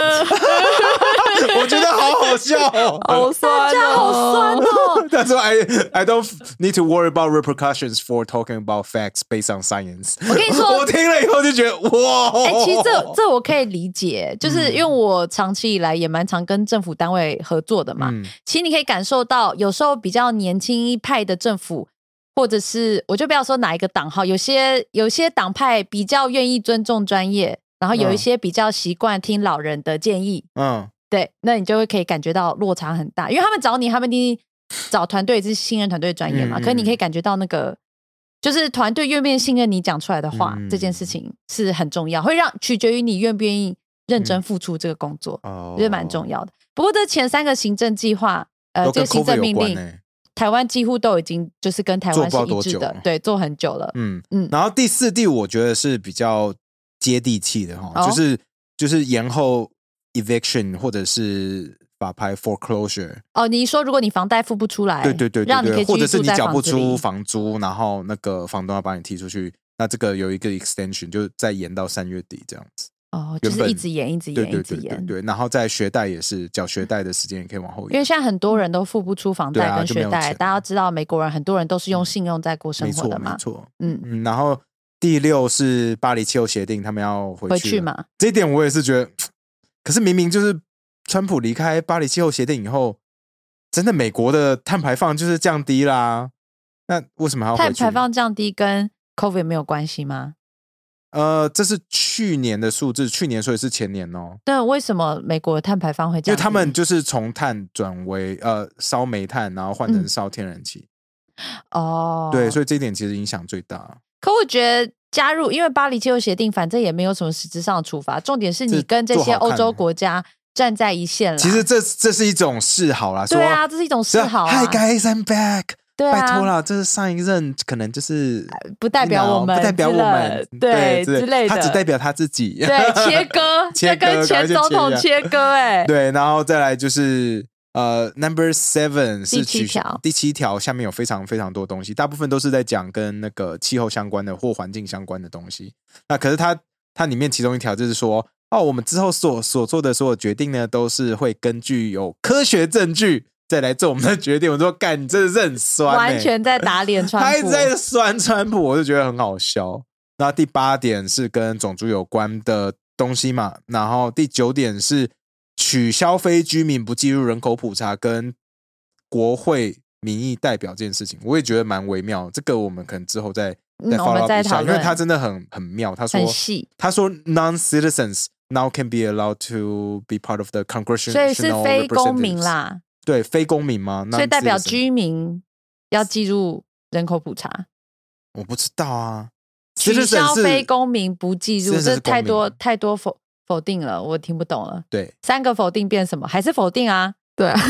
我觉得好好笑哦， 好酸哦， 大家好酸哦。 他说 I I don't need to worry about repercussions for talking about facts based on science。 我跟你说， 我听了以后就觉得哇， 哎、欸，其实这这我可以理解，就是因为我长期以来也蛮常跟政府单位合作的嘛。嗯、其实你可以感受到，有时候比较年轻一派的政府，或者是我就不要说哪一个党号，有些有些党派比较愿意尊重专业，然后有一些比较习惯听老人的建议。嗯。对，那你就会可以感觉到落差很大，因为他们找你，他们一定找团队是信任团队专业嘛。嗯嗯，可是你可以感觉到那个，就是团队愿不愿意信任你讲出来的话，嗯、这件事情是很重要，会让取决于你愿不愿意认真付出这个工作，嗯、我觉得蛮重要的。不过这前三个行政计划，呃，这个行政命令，欸、台湾几乎都已经就是跟台湾是一致的，对，做很久了。嗯嗯。然后第四、第五，我觉得是比较接地气的哈，哦、就是就是延后。eviction 或者是法拍 foreclosure 哦，你说如果你房贷付不出来， 对对对对对， 让你可以或者是你缴不出房租，然后那个房东要把你踢出去，那这个有一个 extension 就再延到三月底这样子。 哦，就是一直延，一直延， 对对对一直延。 对，然后在学贷也是缴学贷的时间也可以往后延， 因为现在很多人都付不出房贷跟学贷，啊、大家知道美国人很多人都是用信用在过生活的嘛， 没错，没错，嗯嗯，然后第六是巴黎气候协定，他们要回去回去嘛， 这一点我也是觉得，可是明明就是。川普离开巴黎气候协定以后，真的美国的碳排放就是降低啦。那为什么还要回去？ 碳排放降低跟 COVID 没有关系吗？ 呃，这是去年的数字，去年所以是前年哦。 对，为什么美国的碳排放会降低？ 因为他们就是从碳转为呃烧煤炭，然后换成烧天然气。嗯、哦，对，所以这一点其实影响最大。 可我觉得加入，因为巴黎气候协定，反正也没有什么实质上的处罚，重点是你跟这些欧洲国家。站在一线了， 其实这这是一种示好啦。 对啊，这是一种示好、啊。 Hi guys, I'm back。 对啊， 拜托啦，这是上一任可能就是不代表我们， 不代表我们， 对之类的， 他只代表他自己。 对，切割，切跟前总统切割、欸，哎， 对，然后再来就是呃 ，Number Seven 是第七条， 第七条下面有非常非常多东西，大部分都是在讲跟那个气候相关的或环境相关的东西。那可是它它里面其中一条就是说。哦，我们之后所所做的所有决定呢，都是会根据有科学证据再来做我们的决定。我说，干，你真的是很酸、欸， 完全在打脸川普， 他一直在酸川普，我就觉得很好笑。那第八点是跟种族有关的东西嘛，然后第九点是取消非居民不计入人口普查跟国会民意代表这件事情，我也觉得蛮微妙。这个我们可能之后再再 follow up 一下，因为他真的很很妙。他说，他说 non-citizens now can be allowed to be part of the congressional， 所以是非公民啦。 对，非公民吗？ 所以代表居民要计入人口普查。 我不知道啊。 取消非公民不计入，这太多太多否否定了，我听不懂了。 对， 三个否定变什么？还是否定啊？ 对啊。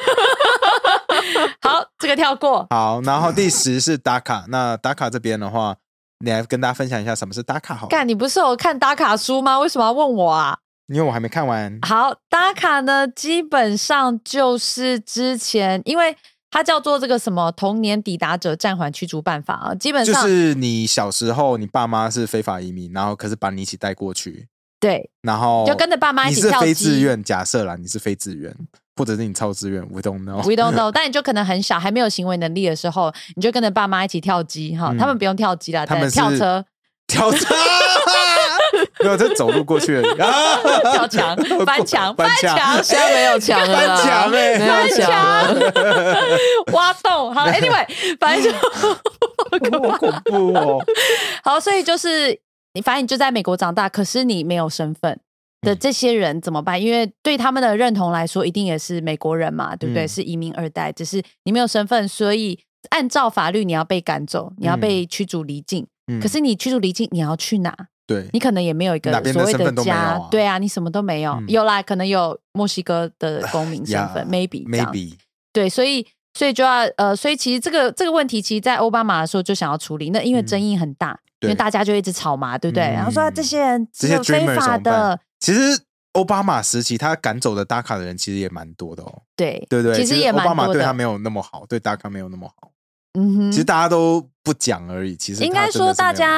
好，这个跳过。 好，然后第十是打卡。那打卡这边的话，你来跟大家分享一下什么是打卡好了。 干，你不是有看打卡书吗？为什么要问我啊？ 因为我还没看完。 好，打卡呢，基本上就是之前，因为它叫做这个什么童年抵达者暂缓驱逐办法啊，基本上就是你小时候你爸妈是非法移民，然后可是把你一起带过去。 对， 然后就跟着爸妈一起跳机。 你是非自愿，假设啦，你是非自愿。或者是你超自愿 ，We don't know，We don't know 。但你就可能很小，还没有行为能力的时候，你就跟着爸妈一起跳机哈、嗯。他们不用跳机啦， 他们是跳车， 跳车，没有，这走路过去了， 跳墙、翻墙、翻墙， 现在没有墙了， 翻墙哎， 翻墙，挖洞。好 ，Anyway， 反正就好恐怖哦。 好，所以就是你，反正你就在美国长大，可是你没有身份。的这些人怎么办？因为对他们的认同来说，一定也是美国人嘛，对不对？嗯、是移民二代，只是你没有身份，所以按照法律你要被赶走，你要被驱逐离境。嗯、可是你驱逐离境，你要去哪？ 对， 你可能也没有一个所谓的家， 啊、 对啊，你什么都没有。嗯、有啦，可能有墨西哥的公民身份 ，maybe maybe。 对，所以所以就要呃，所以其实这个这个问题，其实在奥巴马的时候就想要处理，那因为争议很大，嗯、因为大家就一直吵嘛，对不对？嗯、然后说这些人只有非法的， 其实。奥巴马时期，他赶走的打卡的人其实也蛮多的哦。 对， 对对， 其实也蛮多的。 奥巴马对他没有那么好，对打卡没有那么好。 嗯哼， 其实大家都不讲而已。其实应该说，大家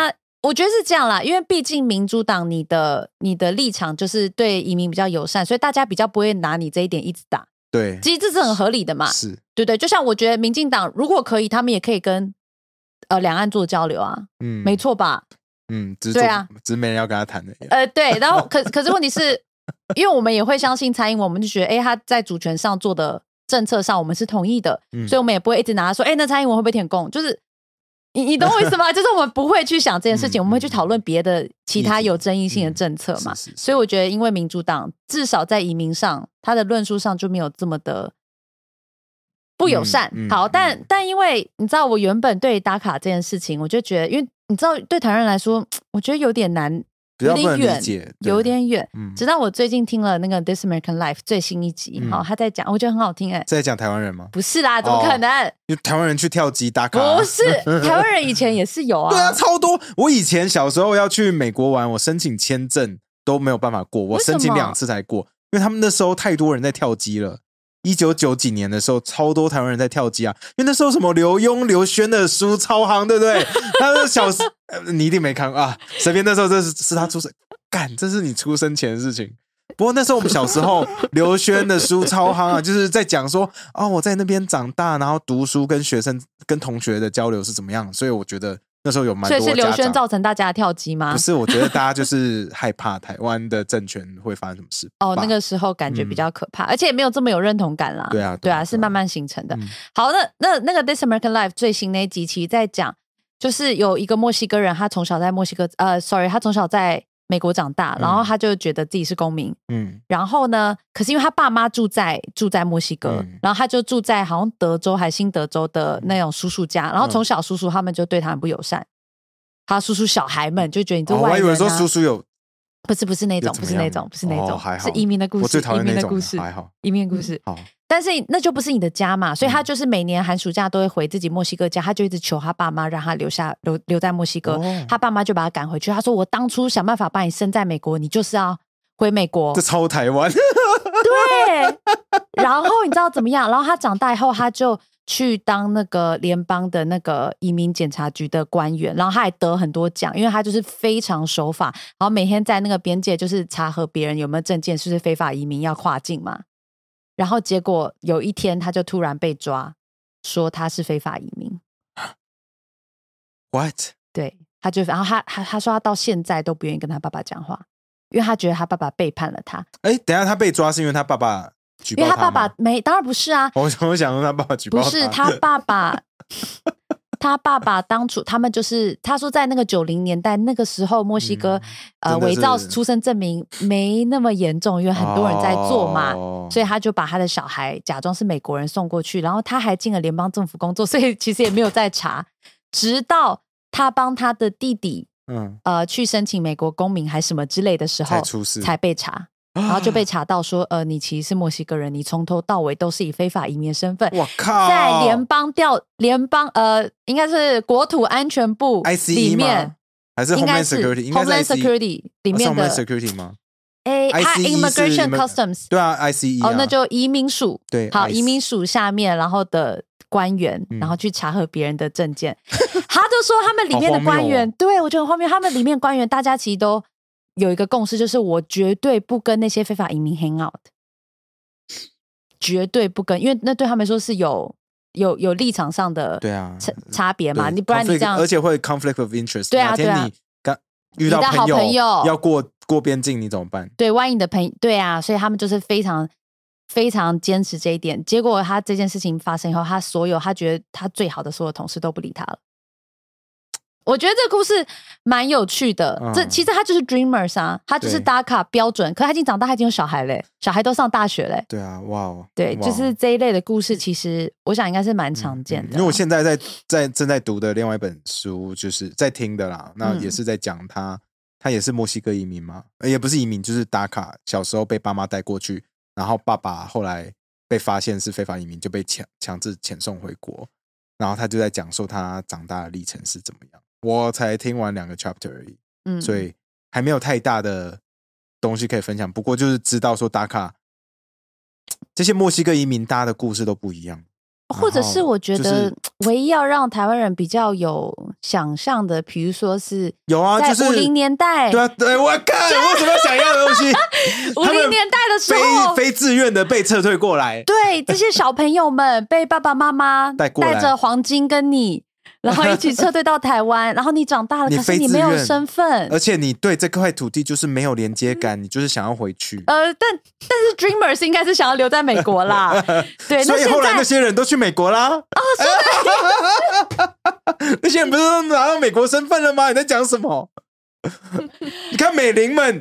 我觉得是这样啦，因为毕竟民主党你的你的立场就是对移民比较友善，所以大家比较不会拿你这一点一直打。 对， 其实这是很合理的嘛。 是， 对对，就像我觉得民进党如果可以，他们也可以跟呃两岸做交流啊，嗯，没错吧？ 嗯，只是对啊，只是没人要跟他谈的。 呃，对，然后可可是问题是，因为我们也会相信蔡英文，我们就觉得，哎，他在主权上做的政策上，我们是同意的，嗯、所以我们也不会一直拿他说，哎，那蔡英文会不会舔共？就是你你懂我意思吗？就是我们不会去想这件事情，嗯、我们会去讨论别的其他有争议性的政策嘛。嗯、是是是，所以我觉得，因为民主党至少在移民上，他的论述上就没有这么的不友善。嗯嗯、好，但、嗯、但因为你知道，我原本对打卡这件事情，我就觉得，因为你知道，对台湾人来说，我觉得有点难。有点远，有点远。嗯、直到我最近听了那个《This American Life》最新一集，好、嗯，他在讲，我觉得很好听哎、欸。 在讲台湾人吗？ 不是啦，怎么可能？ 就、哦、台湾人去跳机打卡、啊？ 不是，台湾人以前也是有啊。 对啊，超多。我以前小时候要去美国玩，我申请签证都没有办法过，我申请两次才过，因为他们那时候太多人在跳机了。一九九几年的时候，超多台湾人在跳机啊，因为那时候什么刘墉、刘轩的书超行，对不对？他是小时、呃，你一定没看过啊。身边那时候这是是他出生，干，这是你出生前的事情。不过那时候我们小时候，刘轩的书超行啊，就是在讲说啊、哦，我在那边长大，然后读书跟学生跟同学的交流是怎么样，所以我觉得。那时候有蛮多家长， 所以是刘轩造成大家的跳机吗？ 不是，我觉得大家就是害怕台湾的政权会发生什么事。 哦，那个时候感觉比较可怕，嗯、而且也没有这么有认同感啦。 对啊， 对啊，是慢慢形成的。嗯、好，那那那个《This American Life》最新那一集其实在讲，就是有一个墨西哥人，他从小在墨西哥，呃 ，sorry， 他从小在美国长大，然后他就觉得自己是公民，嗯，然后呢，可是因为他爸妈住在住在墨西哥，嗯、然后他就住在好像德州还新德州的那种叔叔家，然后从小叔叔他们就对他很不友善。他叔叔小孩们就觉得你这外人、啊哦、我以为说叔叔有， 不是不是那种，不是那种，不是那种，哦、是移民的故事， 我最讨厌那种移民的故事， 还好， 移民的故事。 好， 但是那就不是你的家嘛，所以他就是每年寒暑假都会回自己墨西哥家，他就一直求他爸妈让他留下留留在墨西哥，哦、他爸妈就把他赶回去。他说：“我当初想办法把你生在美国，你就是要回美国。” 这超台湾。 对，然后你知道怎么样？然后他长大以后，他就。去当那个联邦的那个移民检察局的官员，然后他还得很多奖，因为他就是非常守法，然后每天在那个边界就是查核别人有没有证件，是不是非法移民要跨境嘛。然后结果有一天他就突然被抓，说他是非法移民。 What？ 对，他就然后他他他说他到现在都不愿意跟他爸爸讲话，因为他觉得他爸爸背叛了他。 哎，等一下他被抓是因为他爸爸。 因为他爸爸没，当然不是啊。 我我想说他爸爸举报他， 不是他爸爸，他爸爸当初他们就是他说在那个九零年代那个时候，墨西哥、嗯、呃伪造出生证明没那么严重，因为很多人在做嘛，哦、所以他就把他的小孩假装是美国人送过去，然后他还进了联邦政府工作，所以其实也没有在查，直到他帮他的弟弟嗯呃去申请美国公民还什么之类的时候，才出事才被查。然后就被查到说，呃，你其实是墨西哥人，你从头到尾都是以非法移民的身份， 我靠， 在联邦调联邦呃，应该是国土安全部里面， 还是 Homeland Security？ 应该是 Homeland Security 里面的 Homeland Security 吗？ 哎，它 Immigration Customs 对啊 ，I C E 哦，那就移民署对， 好，移民署下面然后的官员，然后去查核别人的证件，他就说他们里面的官员，对我觉得很荒谬，他们里面官员大家其实都。有一个共识，就是我绝对不跟那些非法移民 hang out， 绝对不跟，因为那对他们说是有有有立场上的对啊差别嘛，你不然你这样， 而且会 conflict of interest， 对啊对啊， 哪天你刚遇到朋友, 朋友要过过边境，你怎么办？ 对，万一你的朋友对啊，所以他们就是非常非常坚持这一点。结果他这件事情发生以后，他所有他觉得他最好的所有同事都不理他了。我觉得这个故事蛮有趣的，嗯、这其实他就是 dreamers 啊，他就是打卡标准，可他已经长大，他已经有小孩嘞，小孩都上大学嘞。 对啊，哇哦， 对，就是这一类的故事，其实我想应该是蛮常见的、啊嗯嗯。 因为我现在在在正在读的另外一本书，就是在听的啦，那也是在讲他、嗯，他也是墨西哥移民嘛，也不是移民，就是打卡，小时候被爸妈带过去，然后爸爸后来被发现是非法移民，就被强强制遣送回国，然后他就在讲述他长大的历程是怎么样。我才听完两个 chapter 而已，嗯，所以还没有太大的东西可以分享。不过就是知道说打卡这些墨西哥移民大家的故事都不一样， 或者是我觉得唯一要让台湾人比较有想象的，比如说是有啊，就是五零年代， 对啊，对，我看我为什么要想要的东西？ 五零年代的时候， 非非自愿的被撤退过来， 对，这些小朋友们被爸爸妈妈带着黄金跟你。然后一起撤退到台湾，然后你长大了，可是你没有身份， 而且你对这块土地就是没有连接感，嗯、你就是想要回去。 呃，但但是 Dreamers 应该是想要留在美国啦，对， 所以后来那些人都去美国啦。 哦，是的， 那些人不是都拿到美国身份了吗？你在讲什么？你看美玲们，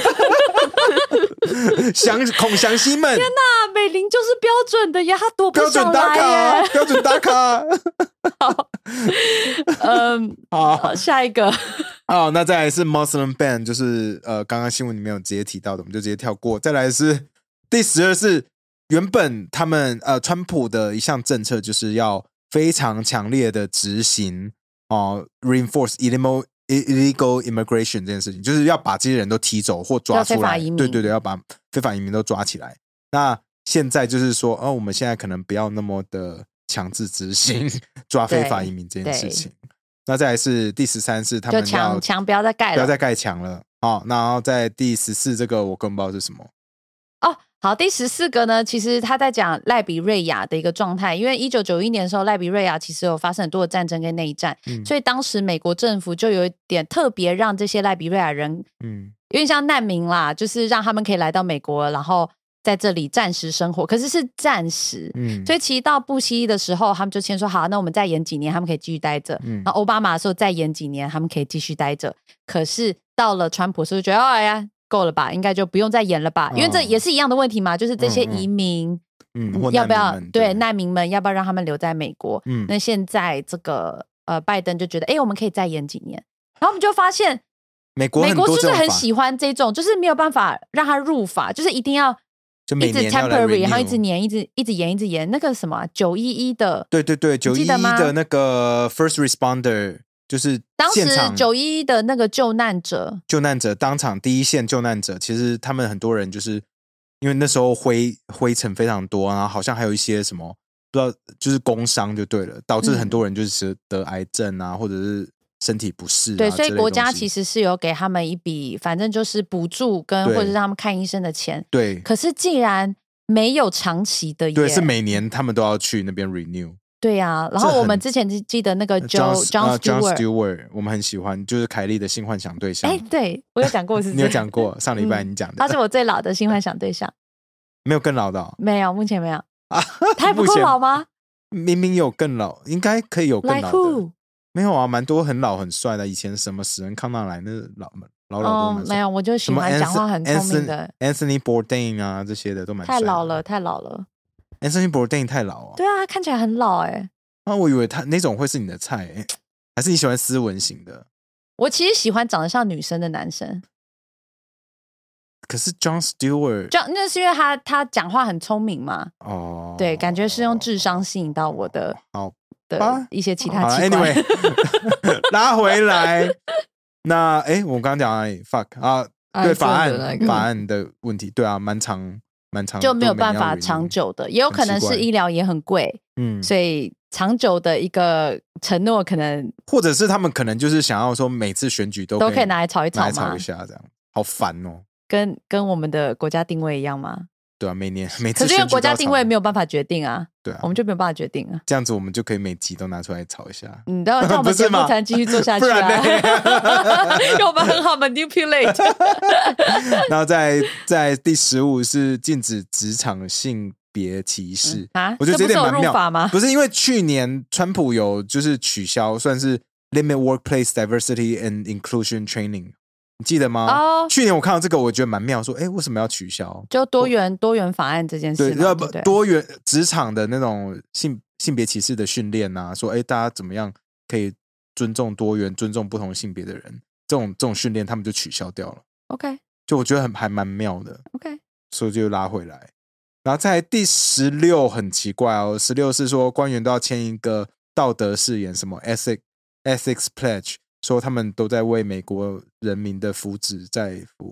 祥孔祥熙们， 天哪，美玲就是标准的呀，她多不想来耶， 标准打卡。 好，嗯，好，下一个， 好，那再来是 Muslim ban， 就是呃，刚刚新闻里面有直接提到的，我们就直接跳过。再来是第十二是原本他们呃，川普的一项政策就是要非常强烈的执行哦、呃、，reinforce illegal illegal immigration 这件事情，就是要把这些人都踢走或抓出来，对对对，要把非法移民都抓起来。那现在就是说，哦，我们现在可能不要那么的强制执行抓非法移民这件事情。那再来是第十三是他们要墙墙不要再盖了， 不要再盖墙了。好，然后在第十四这个我根本不知道是什么。 哦，好，第十四个呢，其实他在讲赖比瑞亚的一个状态，因为一九九一年的时候，赖比瑞亚其实有发生很多的战争跟内战，嗯、所以当时美国政府就有一点特别让这些赖比瑞亚人，嗯，有点像难民啦，就是让他们可以来到美国，然后在这里暂时生活，可是是暂时，嗯，所以其实到布希的时候，他们就签说好，那我们再延几年，他们可以继续待着。嗯，然后奥巴马的时候再延几年，他们可以继续待着。可是到了川普的时候，就觉得哎呀，够了吧，应该就不用再延了吧，因为这也是一样的问题嘛，就是这些移民， 嗯，嗯要不要对难民们要不要让他们留在美国？嗯，那现在这个呃拜登就觉得，哎，我们可以再延几年，然后我们就发现美国美国就是很喜欢这种，就是没有办法让他入法，就是一定要。一直 temporary， 然后一直延，一直一直延，一直延。那个什么九一一的， 对对对，九一一的那个 first responder， 就是当时九一一的那个救难者， 救难者当场第一线救难者，其实他们很多人就是因为那时候灰灰尘非常多，然后好像还有一些什么不知道，就是工伤就对了，导致很多人就是得癌症啊，嗯、或者是。身体不适、啊， 对，所以国家其实是有给他们一笔，反正就是补助跟或者是让他们看医生的钱。 对， 可是既然没有长期的耶， 对，是每年他们都要去那边 renew。 对啊，然后我们之前记得那个 Joe John Stewart， Stewart 我们很喜欢，就是凯莉的性幻想对象。 哎，对我有讲过是， 你有讲过，上礼拜你讲的、嗯， 他是我最老的性幻想对象。 没有更老的、哦？ 没有，目前没有。啊，他还不够老吗？ 明明有更老，应该可以有更老的。 Like 没有啊，蛮多很老很帅的。以前什么史人康纳莱那老老老都蛮帅、哦、 没有，我就喜欢讲话很聪明的 Anthony Bourdain 啊，这些的都蛮帅的。 太老了，太老了。 Anthony Bourdain 太老啊。 对啊，他看起来很老哎、欸。 啊，我以为他那种会是你的菜、欸，还是你喜欢斯文型的？ 我其实喜欢长得像女生的男生。 可是 John Stewart， 那是因为他他讲话很聪明嘛。哦，对，感觉是用智商吸引到我的。 好。 的一些其他器官 ，Anyway， 拉回来。那哎，我刚刚讲 fuck 啊，对法案、那個、法案的问题，对啊，蛮长蛮长， 就没有办法长久的，也有可能是医疗也很贵，嗯，所以长久的一个承诺可能， 或者是他们可能就是想要说每次选举都都可以拿来炒一炒嘛， 炒一下这样，好烦哦， 跟跟我们的国家定位一样吗？ 对啊，每年每次可是因为国家定位没有办法决定啊， 对啊， 我们就没有办法决定啊。 这样子我们就可以每集都拿出来炒一下。 嗯，然后这样我们节目才能继续做下去啊。因为我们很好 manipulate。 然后在在第十五是禁止职场性别歧视、 嗯、啊， 我觉得这点蛮妙吗？ 不是因为去年川普有就是取消算是 limit workplace diversity and inclusion training。你记得吗？哦，去年我看到这个，我觉得蛮妙，说，哎，为什么要取消？ 就多元多元法案这件事， 对，要不多元职场的那种性性别歧视的训练啊，说，哎，大家怎么样可以尊重多元、尊重不同性别的人，这种这种训练他们就取消掉了。 OK， 就我觉得很还蛮妙的。 OK， 所以就拉回来，然后在第十六很奇怪哦，十六是说官员都要签一个道德誓言，什么 ethics ethics pledge。说他们都在为美国人民的福祉在服务，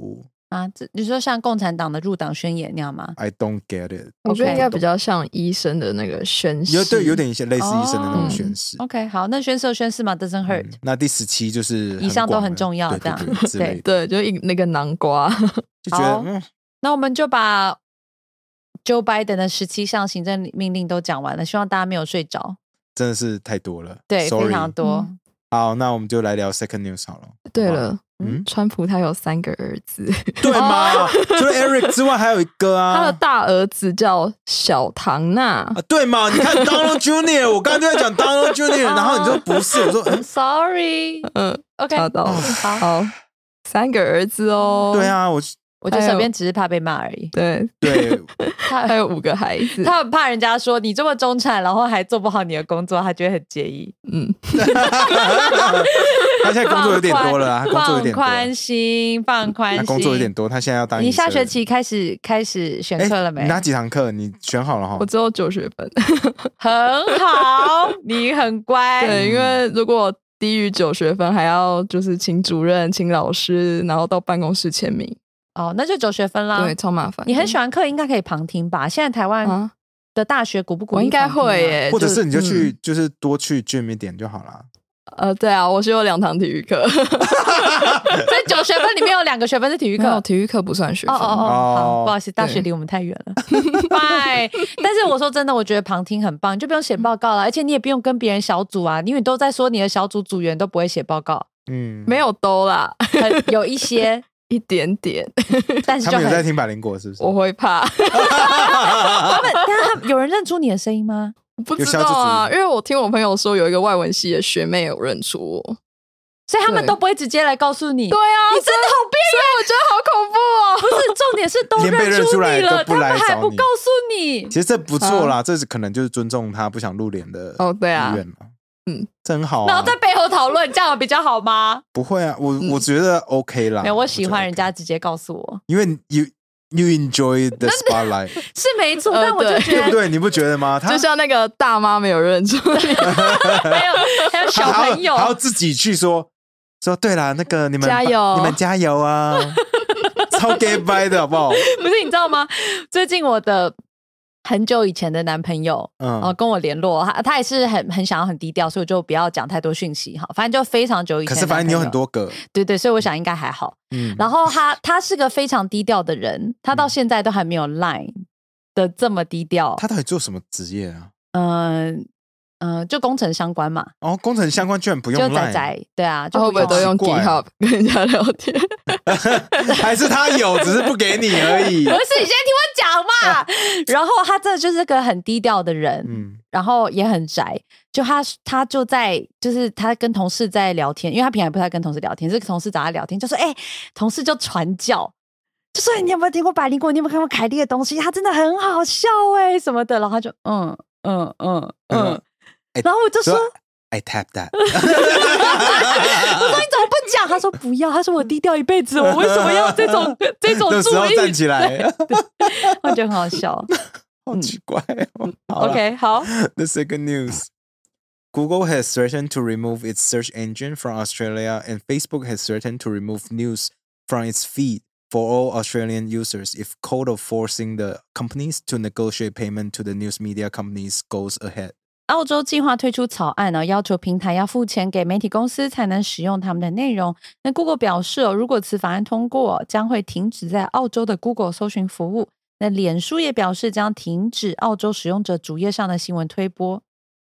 啊，你说像共产党的入党宣言那样吗 ？I don't get it。 我觉得应该比较像医生的那个宣誓， 有对，有点一些类似医生的那种宣誓。 哦、OK， 好，那宣誓宣誓嘛 ，doesn't hurt、嗯。 那第十七就是以上都很重要，这样对对，就一那个南瓜， 就觉得嗯， 那我们就把 Joe Biden 的十七项行政命令都讲完了，希望大家没有睡着， 真的是太多了， 对， Sorry 非常多。 嗯好，那我们就来聊 second news 好了。 对了，嗯，川普他有三个儿子， 对吗？除了 Eric 之外，还有一个啊， 他的大儿子叫小唐纳， 啊、对嘛？你看 Donald Junior 我刚刚就在讲 Donald Junior 然后你说不是，我说、嗯、 Sorry， 嗯 ，OK， 查到了， 好， 好，三个儿子哦。 对啊，我我就手边只是怕被骂而已。 对对， 他还有五个孩子， 他很怕人家说你这么中产，然后还做不好你的工作，他就会很介意。 嗯， 他现在工作有点多了啊，他工作有点多， 放宽心，放宽心。 他工作有点多，他现在要当。 你下学期开始开始选课了没？ 你哪几堂课？你选好了哈？ 我只有九学分， 很好，你很乖。 对，因为如果低于九学分，还要就是请主任、请老师，然后到办公室签名。 哦，那就九学分啦。 对，超麻烦。 你很喜欢课，应该可以旁听吧？现在台湾的大学鼓不鼓励？ 我应该会耶， 或者是你就去，就,、嗯、就是多去 gym 一点就好了。 呃，对啊，我是有两堂体育课， 所以九学分里面有两个学分是体育课， 体育课不算学分。 哦哦哦，好，不好意思，大学离我们太远了。拜。但是我说真的，我觉得旁听很棒，你就不用写报告了，而且你也不用跟别人小组啊，因为你都在说你的小组组员都不会写报告。 嗯，没有都啦， 有一些。 一点点， 但是就他们有在听百灵果是不是？ 我会怕。 他们，但他有人认出你的声音吗？ 不知道啊，因为我听我朋友说有一个外文系的学妹有认出我， 所以他们都不会直接来告诉你。 对啊， 你真的好边缘， 我觉得好恐怖哦。 不是，重点是都认出你了，他们还不告诉你。 其实这不错啦，这是可能就是尊重他不想露脸的哦，对啊。 嗯，真好、啊。 然后在背后讨论，这样比较好吗？ 不会啊，我、嗯、我觉得 OK 啦。 没有，我喜欢人家直接告诉我， 因为 you you enjoy the spotlight 是没错，但我就觉得对不对？你不觉得吗？ 就像那个大妈没有认出你， 还有还有小朋友， 还要自己去说说对啦，那个你们加油， 你们加油啊，超 gay 掰的好不好？ 不是，你知道吗？最近我的。很久以前的男朋友，嗯，呃、跟我联络，他他也是很很想要很低调，所以我就不要讲太多讯息哈。反正就非常久以前， 可是反正你有很多个， 对对，所以我想应该还好。嗯，然后他他是个非常低调的人，他到现在都还没有 Line 的这么低调。 他到底做什么职业啊？ 嗯。嗯、呃，就工程相关嘛。 哦，工程相关居然不用 Line， 就仔仔，对啊，就会不会都用 GitHub 跟人家聊天？ 还是他有，只是不给你而已。 不是，你先听我讲嘛。然后他这就是个很低调的人，嗯，然后也很宅。就他他就在，就是他跟同事在聊天，因为他平常不太跟同事聊天，是同事找他聊天，就说：“哎、欸，同事就传教。”就说你有没有听过百灵果？你有没有看过凯莉的东西？他真的很好笑哎、欸、什么的。然后他就嗯嗯嗯嗯。然后我就说 I tap that 我说你怎么不讲？他说不要，他说我低调一辈子，我为什么要这种这种注意？ 站起来， 我觉得很好笑， 好奇怪哦。 OK， 好。 The second news: Google has threatened to remove its search engine from Australia, and Facebook has threatened to remove news from its feed for all Australian users if code of forcing the companies to negotiate payment to the news media companies goes ahead. 澳洲计划推出草案呢、哦，要求平台要付钱给媒体公司才能使用他们的内容。那 Google 表示哦，如果此法案通过，将会停止在澳洲的 Google 搜寻服务。那脸书也表示将停止澳洲使用者主页上的新闻推播。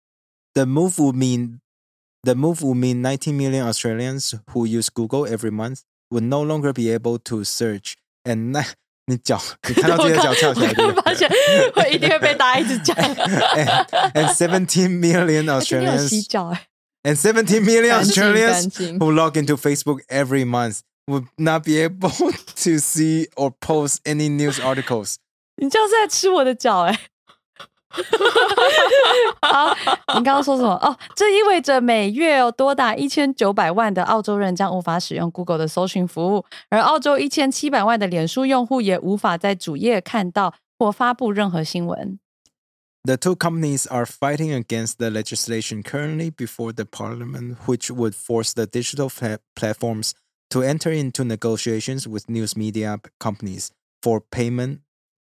The move would mean the move would mean nineteen million Australians who use Google every month would no longer be able to search and 你脚，你看到这些脚跳起来， 我发现我一定会被大家一直讲。 and, and seventeen million Australians and seventeen million Australians who log into Facebook every month would not be able to see or post any news articles. 你这样是在吃我的脚哎、欸！好，你刚刚说什么？哦，这意味着每月有多达一千九百万的澳洲人将无法使用 Google 的搜寻服务，而澳洲一千七百万的脸书用户也无法在主页看到或发布任何新闻。 The two companies are fighting against the legislation currently before the parliament, which would force the digital platforms to enter into negotiations with news media companies for payment,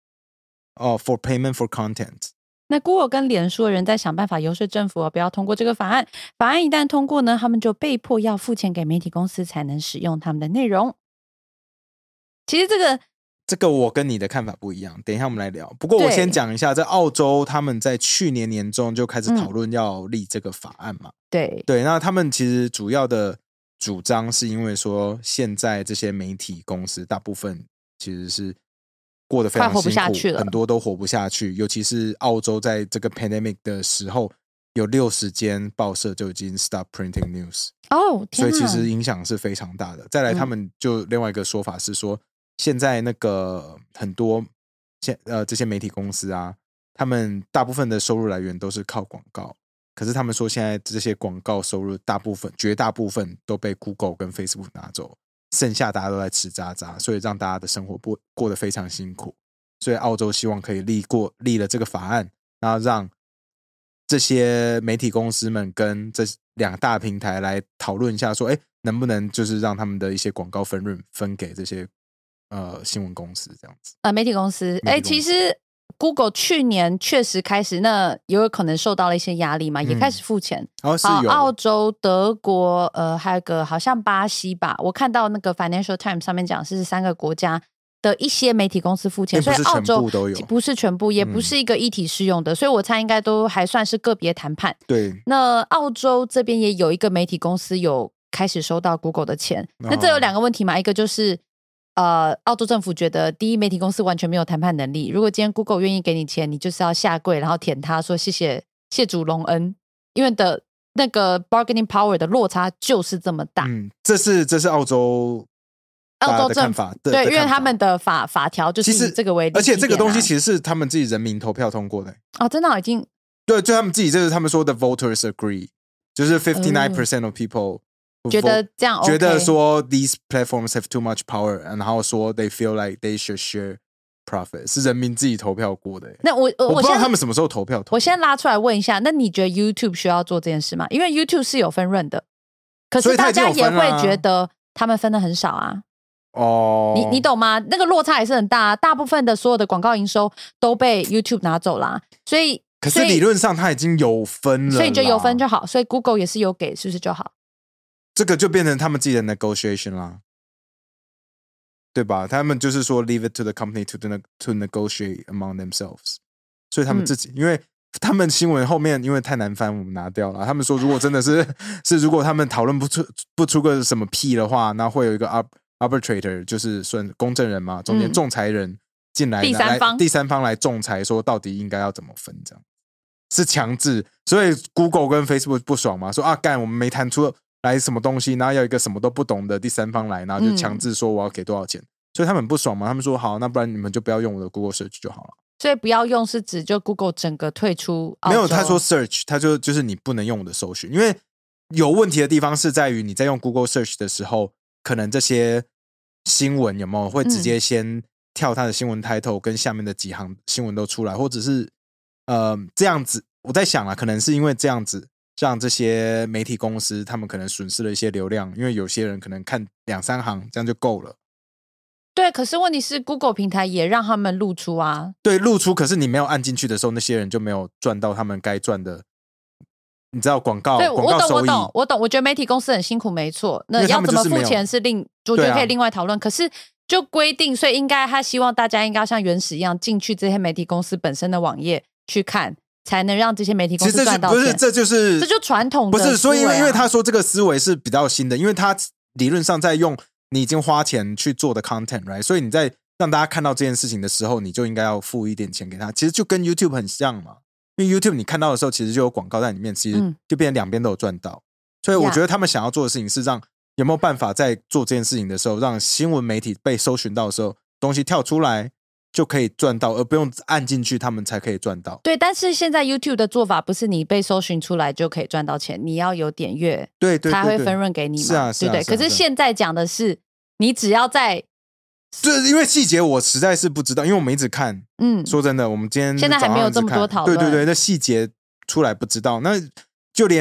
uh, for payment for content. 那 Google 跟脸书的人在想办法游说政府、哦、不要通过这个法案。法案一旦通过呢，他们就被迫要付钱给媒体公司才能使用他们的内容。其实这个这个我跟你的看法不一样，等一下我们来聊。不过我先讲一下，在澳洲他们在去年年中就开始讨论要立这个法案嘛。 嗯、对对，那他们其实主要的主张是因为说，现在这些媒体公司大部分其实是过得非常辛苦， 快活不下去了， 很多都活不下去。尤其是澳洲在这个 pandemic 的时候，有六十间报社就已经 stop printing news。 哦，天哪！ 所以其实影响是非常大的。再来，他们就另外一个说法是说，嗯、现在那个很多现呃这些媒体公司啊，他们大部分的收入来源都是靠广告。可是他们说，现在这些广告收入大部分、绝大部分都被 Google 跟 Facebook 拿走，剩下大家都在吃渣渣，所以让大家的生活过过得非常辛苦。所以澳洲希望可以立过立了这个法案，然后让这些媒体公司们跟这两大平台来讨论一下，说，哎，能不能就是让他们的一些广告分润分给这些呃新闻公司这样子？ 呃，媒体公司，哎，其实。Google 去年确实开始，那也有可能受到了一些压力嘛，嗯、也开始付钱。 哦，是有。 澳洲、德国，呃，还有个好像巴西吧，我看到那个 Financial Times 上面讲是三个国家的一些媒体公司付钱，所以澳洲不是全部，也不是一个一体适用的，嗯、所以我猜应该都还算是个别谈判。 对。 那澳洲这边也有一个媒体公司有开始收到 Google 的钱，哦、那这有两个问题嘛，一个就是。呃，澳洲政府觉得第一，媒体公司完全没有谈判能力。如果今天 Google 愿意给你钱，你就是要下跪，然后舔他说谢谢谢主隆恩，因为的那个 bargaining power 的落差就是这么大。 嗯，这是这是澳洲澳洲政府对，因为他们的法法条就是以这个为例、啊， 而且这个东西其实是他们自己人民投票通过的。 哦，真的、哦、已经对，就他们自己，这是他们说的 voters agree， 就是 fifty-nine percent of people。 觉得这样、okay、 觉得说 these platforms have too much power， 然后说 they feel like they should share profit， 是人民自己投票过的。 那我我不知道他们什么时候投票投票。 我先拉出来问一下，那你觉得 YouTube 需要做这件事吗？因为 YouTube 是有分润的，可是大家也会觉得他们分的很少啊。 哦， 你你懂吗？那个落差也是很大、啊，大部分的所有的广告营收都被 YouTube 拿走啦，所以可是理论上它已经有分了， 所以你觉得有分就好，所以 Google 也是有给，是不是就好？ 这个就变成他们自己的 negotiation 啦，对吧？他们就是说 leave it to the company to, to negotiate among themselves， 所以他们自己、嗯、因为他们新闻后面因为太难翻我们拿掉了，他们说如果真的是是如果他们讨论不出不出个什么屁的话，那会有一个 arbitrator 就是算公证人嘛，中间仲裁人进来、嗯、 第三方第三方来仲裁说到底应该要怎么分，这样是强制。所以 Google 跟 Facebook 不爽嘛，说啊干我们没谈出来什么东西，然后要一个什么都不懂的第三方来，然后就强制说我要给多少钱、嗯、所以他们不爽嘛，他们说好，那不然你们就不要用我的 Google Search 就好了。 所以不要用是指就 Google 整个退出澳洲？ 没有，他说 Search 他就就是你不能用我的搜寻，因为有问题的地方是在于你在用 Google Search 的时候，可能这些新闻有没有会直接先跳他的新闻 title 跟下面的几行新闻都出来，或者是呃这样子，我在想啊，可能是因为这样子让这些媒体公司他们可能损失了一些流量，因为有些人可能看两三行这样就够了。 对，可是问题是 Google 平台也让他们露出啊。 对，露出，可是你没有按进去的时候，那些人就没有赚到他们该赚的，你知道广告对广告收益。 我懂我懂我懂，我觉得媒体公司很辛苦没错，那要怎么付钱是另我觉得可以另外讨论、啊、可是就规定，所以应该他希望大家应该像原始一样进去这些媒体公司本身的网页去看，才能让这些媒体公司赚到钱。 不是，这就是这就传统的、啊、 不是，所以因为因为他说这个思维是比较新的，因为他理论上在用你已经花钱去做的 content， right？ 所以你在让大家看到这件事情的时候，你就应该要付一点钱给他。其实就跟 YouTube 很像嘛，因为 YouTube 你看到的时候，其实就有广告在里面，其实就变成两边都有赚到。所以我觉得他们想要做的事情是让有没有办法在做这件事情的时候，让新闻媒体被搜寻到的时候，东西跳出来就可以赚到，而不用按进去他们才可以赚到。 对，但是现在 YouTube 的做法不是你被搜寻出来就可以赚到钱，你要有点阅， 对对对对， 才会分润给你嘛， 是啊，是啊， 对不对？可是现在讲的是，你只要在， 对，因为细节我实在是不知道，因为我们一直看，嗯，说真的，我们今天现在还没有这么多讨论，对对对，那细节出来不知道，那就连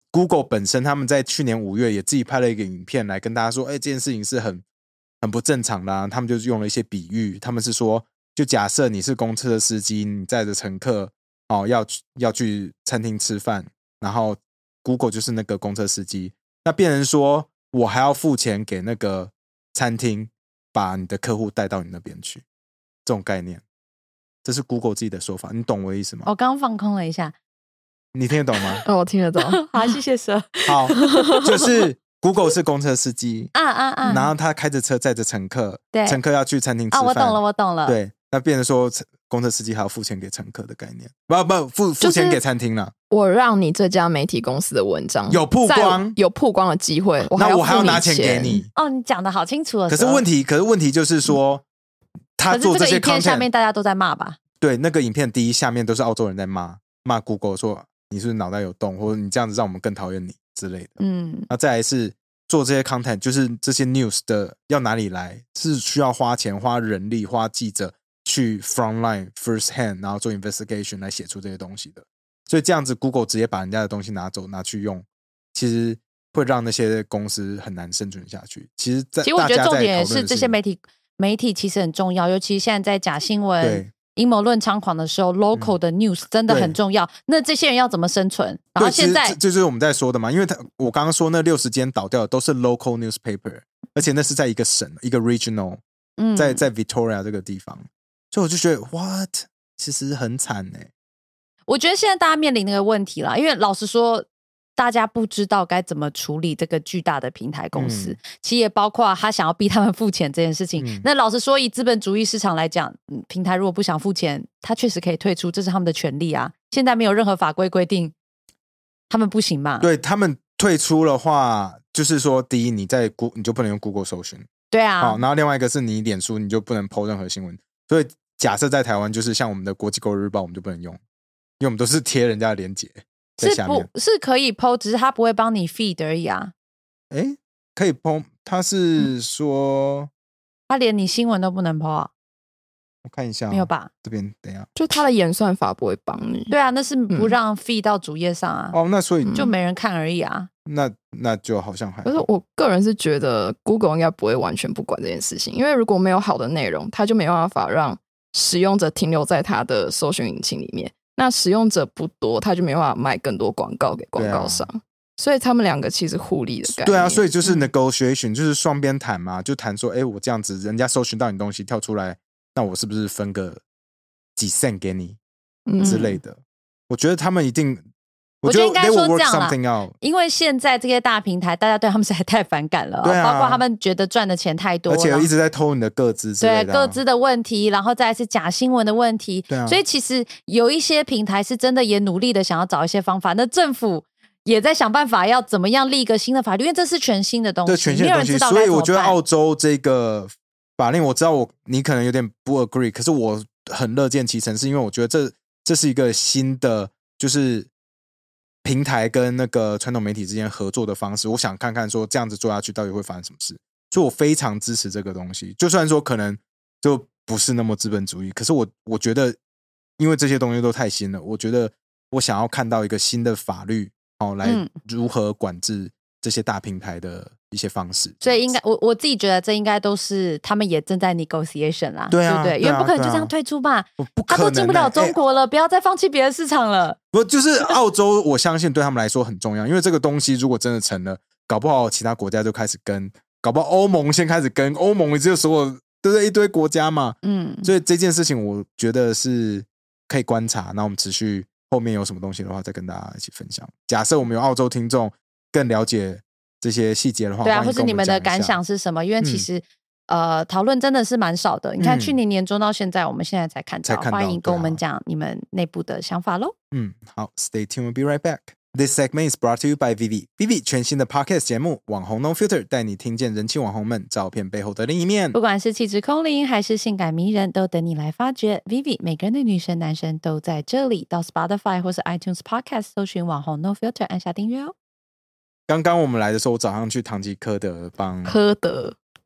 Google 本身他们在去年五月也自己拍了一个影片来跟大家说，哎，这件事情是很很不正常的啊。他们就用了一些比喻，他们是说，就假设你是公车的司机，你载着乘客哦要要去餐厅吃饭，然后 Google 就是那个公车司机，那变成说我还要付钱给那个餐厅，把你的客户带到你那边去，这种概念，这是 Google 自己的说法，你懂我的意思吗？ 我刚刚放空了一下， 你听得懂吗？ 哦，我听得懂。 好，谢谢蛇。 好，就是 Google 是公车司机， 啊啊啊！ 然后他开着车载着乘客， 对， 乘客要去餐厅吃饭。 啊，我懂了，我懂了。 对，那变成说公车司机还要付钱给乘客的概念，不不付付钱给餐厅了。 我让你这家媒体公司的文章有曝光， 有曝光的机会，我那我还要拿钱钱给你。 哦，你讲的好清楚了。 可是问题，可是问题就是说，他做这些 content 影片下面大家都在骂吧？ 对，那个影片第一下面都是澳洲人在骂骂 Google 说你是不是脑袋有洞，或者你这样子让我们更讨厌你之类的。嗯，那再来是做这些 content， 就是这些 news 的要哪里来？是需要花钱、花人力、花记者去 frontline first hand， 然后做 investigation 来写出这些东西的。所以这样子 Google 直接把人家的东西拿走拿去用，其实会让那些公司很难生存下去。其实在， 其实我觉得重点也是这些媒体媒体其实很重要，尤其现在在假新闻、阴谋论猖狂的时候 ，local 的 news 真的很重要。那这些人要怎么生存？然后现在这就是我们在说的嘛，因为他我刚刚说那六十间倒掉的都是 local newspaper， 而且那是在一个省一个 regional， 在在 Victoria 这个地方，所以我就觉得 what 其实很惨哎、欸。 我觉得现在大家面临那个问题啦，因为老实说，大家不知道该怎么处理这个巨大的平台公司，嗯、其实也包括他想要逼他们付钱这件事情。嗯、那老实说，以资本主义市场来讲，嗯，平台如果不想付钱，他确实可以退出，这是他们的权利啊。现在没有任何法规规定他们不行嘛？ 对，他们退出的话，就是说，第一，你在 Google 你就不能用 Google 搜寻， 对啊。 好，然后另外一个是你脸书你就不能 po 任何新闻。所以假设在台湾，就是像我们的国际购日报，我们就不能用。因为我们都是贴人家的连结在下面， 是不是可以 po， 只是他不会帮你 feed 而已啊。 哎，可以 po， 他是说、嗯、 他连你新闻都不能 po 啊？ 我看一下、哦， 没有吧？ 这边等一下， 就他的演算法不会帮你。 对啊，那是不让 feed 到主页上啊。 嗯、哦，那所以就没人看而已啊。 那那就好像还好。 可是我个人是觉得 Google 应该不会完全不管这件事情，因为如果没有好的内容，他就没办法让使用者停留在他的搜寻引擎里面。那使用者不多，他就没办法卖更多广告给广告商、啊、所以他们两个其实互利的概念。 对啊，所以就是 negotiation、嗯、就是双边谈嘛，就谈说，哎，我这样子人家搜寻到你东西跳出来，那我是不是分个几 cent 给你、嗯、之类的。我觉得他们一定， 我觉得应该说这样啦，因为现在这些大平台大家对他们实在太反感了、 对啊、 包括他们觉得赚的钱太多了， 而且一直在偷你的个资之类的、啊、 对个资的问题，然后再来是假新闻的问题、 啊、 所以其实有一些平台是真的也努力的想要找一些方法，那政府也在想办法要怎么样立一个新的法律，因为这是全新的东西， 对全新的东西，所以我觉得澳洲这个法令，我知道我你可能有点不 agree， 可是我很乐见其成，是因为我觉得这这是一个新的就是平台跟那个传统媒体之间合作的方式，我想看看说这样子做下去到底会发生什么事，所以我非常支持这个东西。就算说可能就不是那么资本主义，可是我我觉得，因为这些东西都太新了，我觉得我想要看到一个新的法律哦，来如何管制这些大平台的一些方式。 所以应该我我自己觉得这应该都是他们也正在 negotiation 啦， 对啊， 对不对？因为不可能就这样退出吧， 不可能、欸， 他都进不了中国了，欸、不要再放弃别的市场了。 不，就是澳洲，我相信对他们来说很重要，因为这个东西如果真的成了，搞不好其他国家就开始跟，搞不好欧盟先开始跟，欧盟只有所有对不对一堆国家嘛，嗯，所以这件事情我觉得是可以观察，那我们持续后面有什么东西的话再跟大家一起分享。假设我们有澳洲听众更了解这些细节的话， 对啊，或是你们的感想是什么？因为其实、嗯、呃，讨论真的是蛮少的。你看去年年中到现在，我们现在才看到， 看到欢迎跟我们讲你们内部的想法咯。 嗯，好 ，Stay tuned, we'll be right back. This segment is brought to you by Vivi. Vivi 全新的 podcast 节目《网红 No Filter》，带你听见人气网红们照片背后的另一面。 不管是气质空灵还是性感迷人，都等你来发掘。Vivi 每个人的女生男生都在这里。到 Spotify 或是 iTunes Podcast 搜寻网红 No Filter， 按下订阅哦。 刚刚我们来的时候，我早上去唐吉诃德帮科德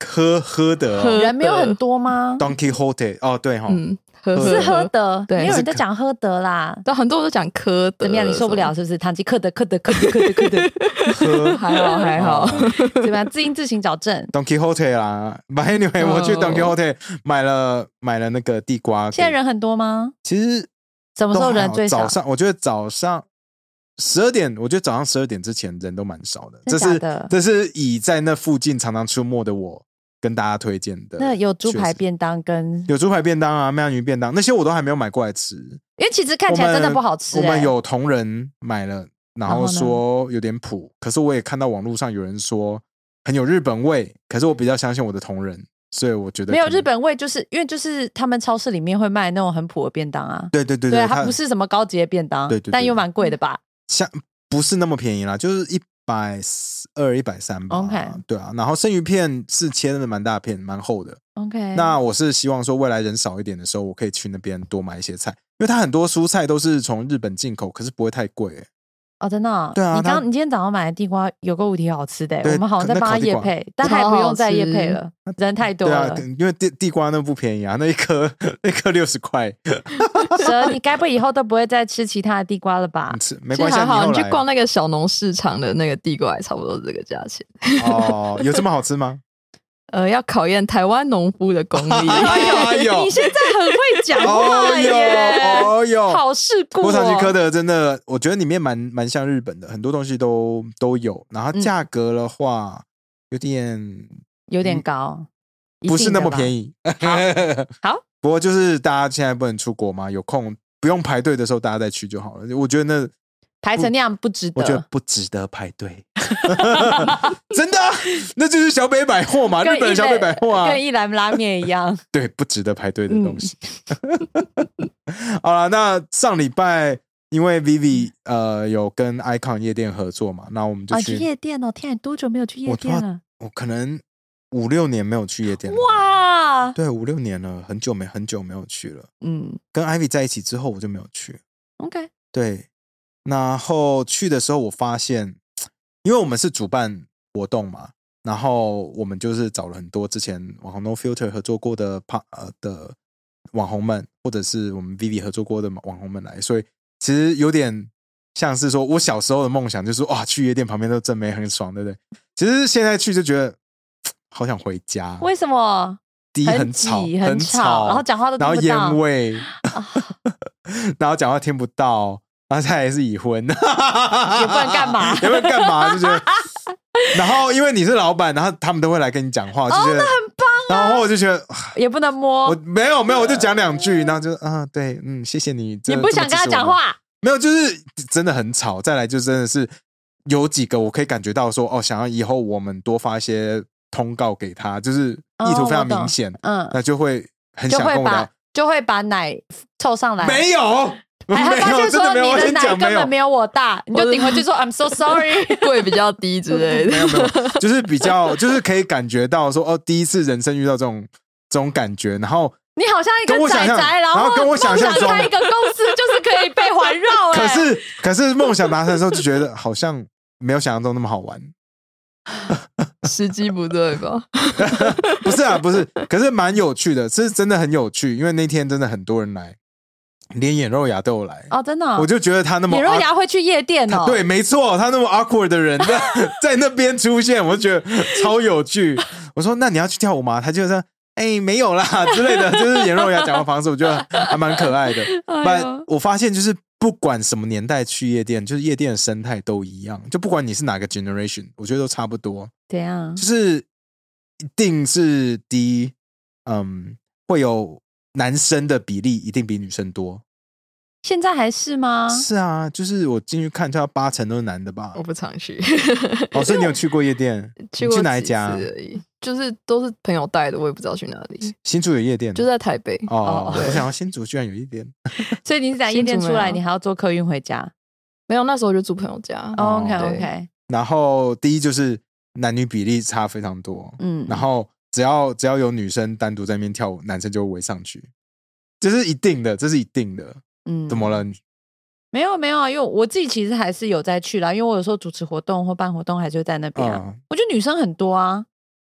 喝喝的、哦、 人没有很多吗 ？Don Quixote 哦，对哈、哦嗯， 不是喝德， 对， 没有人在讲喝德啦。 但很多人都讲科德， 怎么样？你受不了是不是？唐吉诃德，科德，科德，科德，科德， 喝还好还好， 怎么样？自音自行矫正。 Don Quixote 啦 ，But anyway，、oh. 我去 Don Quixote 买了买了那个地瓜。 现在人很多吗？ 其实什么时候人最少？ 早上，我觉得早上十二点，我觉得早上十二点之前人都蛮少的。 真的假的？ 这是这是以在那附近常常出没的我跟大家推荐的。 那有猪排便当跟有猪排便当啊，鳗鱼便当那些我都还没有买过来吃， 因为其实看起来真的不好吃、欸。 我们有同仁买了，然后说有点普，可是我也看到网络上有人说很有日本味，可是我比较相信我的同仁，所以我觉得没有日本味，就是因为就是他们超市里面会卖那种很普的便当啊。 对对对对, 对， 它不是什么高级的便当， 对 对, 对, 对， 但又蛮贵的吧？ 像不是那么便宜啦，就是一百二、一百三吧。 OK， 对啊，然后生鱼片是切的蛮大片、蛮厚的。 OK， 那我是希望说未来人少一点的时候，我可以去那边多买一些菜，因为它很多蔬菜都是从日本进口，可是不会太贵、欸。 哦，真的、哦？ 对啊， 你刚你今天早上买的地瓜有个五题好吃的、欸，我们好像在帮他业配，但还不用再业配了，人太多了。 对啊，因为地地瓜那不便宜啊，那一颗那颗六十块。 蛇，你该不会以后都不会再吃其他的地瓜了吧？ 吃没关系， 还好，你去逛那个小农市场的那个地瓜，也差不多是这个价钱。 哦，有这么好吃吗？ 呃，要考验台湾农夫的功力。 哎呦， 你现在很会讲话耶！ 哦哟， 好世故、哦。 不过唐吉诃德真的，我觉得里面蛮蛮像日本的，很多东西都都有。然后价格的话，嗯、有点有点高、 嗯，不是那么便宜。 好，好不过就是大家现在不能出国嘛，有空不用排队的时候，大家再去就好了。我觉得那排成那样不值得， 我觉得不值得排队。真的、啊，那就是小北百货嘛，日本的小北百货啊， 跟一兰拉面一样。 对，不值得排队的东西。嗯、好了，那上礼拜因为 Vivi 呃有跟 Icon 夜店合作嘛，那我们就去、 啊、去夜店哦。天啊，多久没有去夜店了？ 我, 我可能五六年没有去夜店了。 哇， 对，五六年了，很久没很久没有去了。 嗯， 跟 Ivy 在一起之后，我就没有去。 OK， 对，然后去的时候，我发现。因为我们是主办活动嘛，然后我们就是找了很多之前网红 No Filter 合作过的呃的网红们，或者是我们 Vivi 合作过的网红们来，所以其实有点像是说我小时候的梦想，就是哇去夜店旁边都正妹很爽，对不对？其实现在去就觉得好想回家。 为什么？ 第一很吵， 很, 很吵，然后讲话都听不到， 然后烟味，然后讲话听不到。然后再来是已婚，也不能干嘛， 也不能干嘛，就觉得。然后因为你是老板，然后他们都会来跟你讲话，就觉得、 哦、那很棒、啊。 然后我就觉得也不能摸， 我没有没有，我就讲两句，然后就啊对，嗯，谢谢你。 你不想跟他讲话？ 没有，就是真的很吵。再来就真的是有几个我可以感觉到说，哦，想要以后我们多发一些通告给他，就是意图非常明显， 哦、嗯， 那就会很想跟我聊， 就会把奶凑上来。 没有。 还还发现说你的奶根本没有我大，你就顶回去说 I'm so sorry， 贵比较低之类的。 没有没有，就是比较就是可以感觉到说哦，第一次人生遇到这种这种感觉，然后你好像一个宅宅， 然后跟我想象中开一个公司就是可以被环绕、欸。 可是可是梦想达成的时候就觉得好像没有想象中那么好玩。 时机不对吧？ 不是啊，不是，可是蛮有趣的，是真的很有趣，因为那天真的很多人来。连眼肉芽都有来哦，真的、哦， 我就觉得他那么眼肉芽会去夜店哦， 对，没错，他那么 awkward 的人在在那边出现，我就觉得超有趣。我说那你要去跳舞吗？他就说哎、欸、没有啦之类的，就是眼肉芽讲话方式，我觉得还蛮可爱的。但、哎、我发现就是不管什么年代去夜店，就是夜店的生态都一样，就不管你是哪个 generation， 我觉得都差不多。 怎样？ 就是一定是第一，嗯，会有。男生的比例一定比女生多， 现在还是吗？ 是啊，就是我进去看，就要八成都是男的吧。 我不常去， 哦，所以你有去过夜店？ 去过去哪一家而已？就是都是朋友带的，我也不知道去哪里。 新竹有夜店， 就在台北。 哦，我想要新竹居然有夜店， 所以你是在夜店出来，你还要坐客运回家？ 没有，那时候就住朋友家。 哦、OK OK。 然后第一就是男女比例差非常多，嗯，然后。只要只要有女生单独在那边跳舞，男生就会围上去，这是一定的，这是一定的。嗯，怎么了？ 没有没有啊，因为我自己其实还是有在去啦，因为我有时候主持活动或办活动，还是会在那边啊。嗯、我觉得女生很多啊，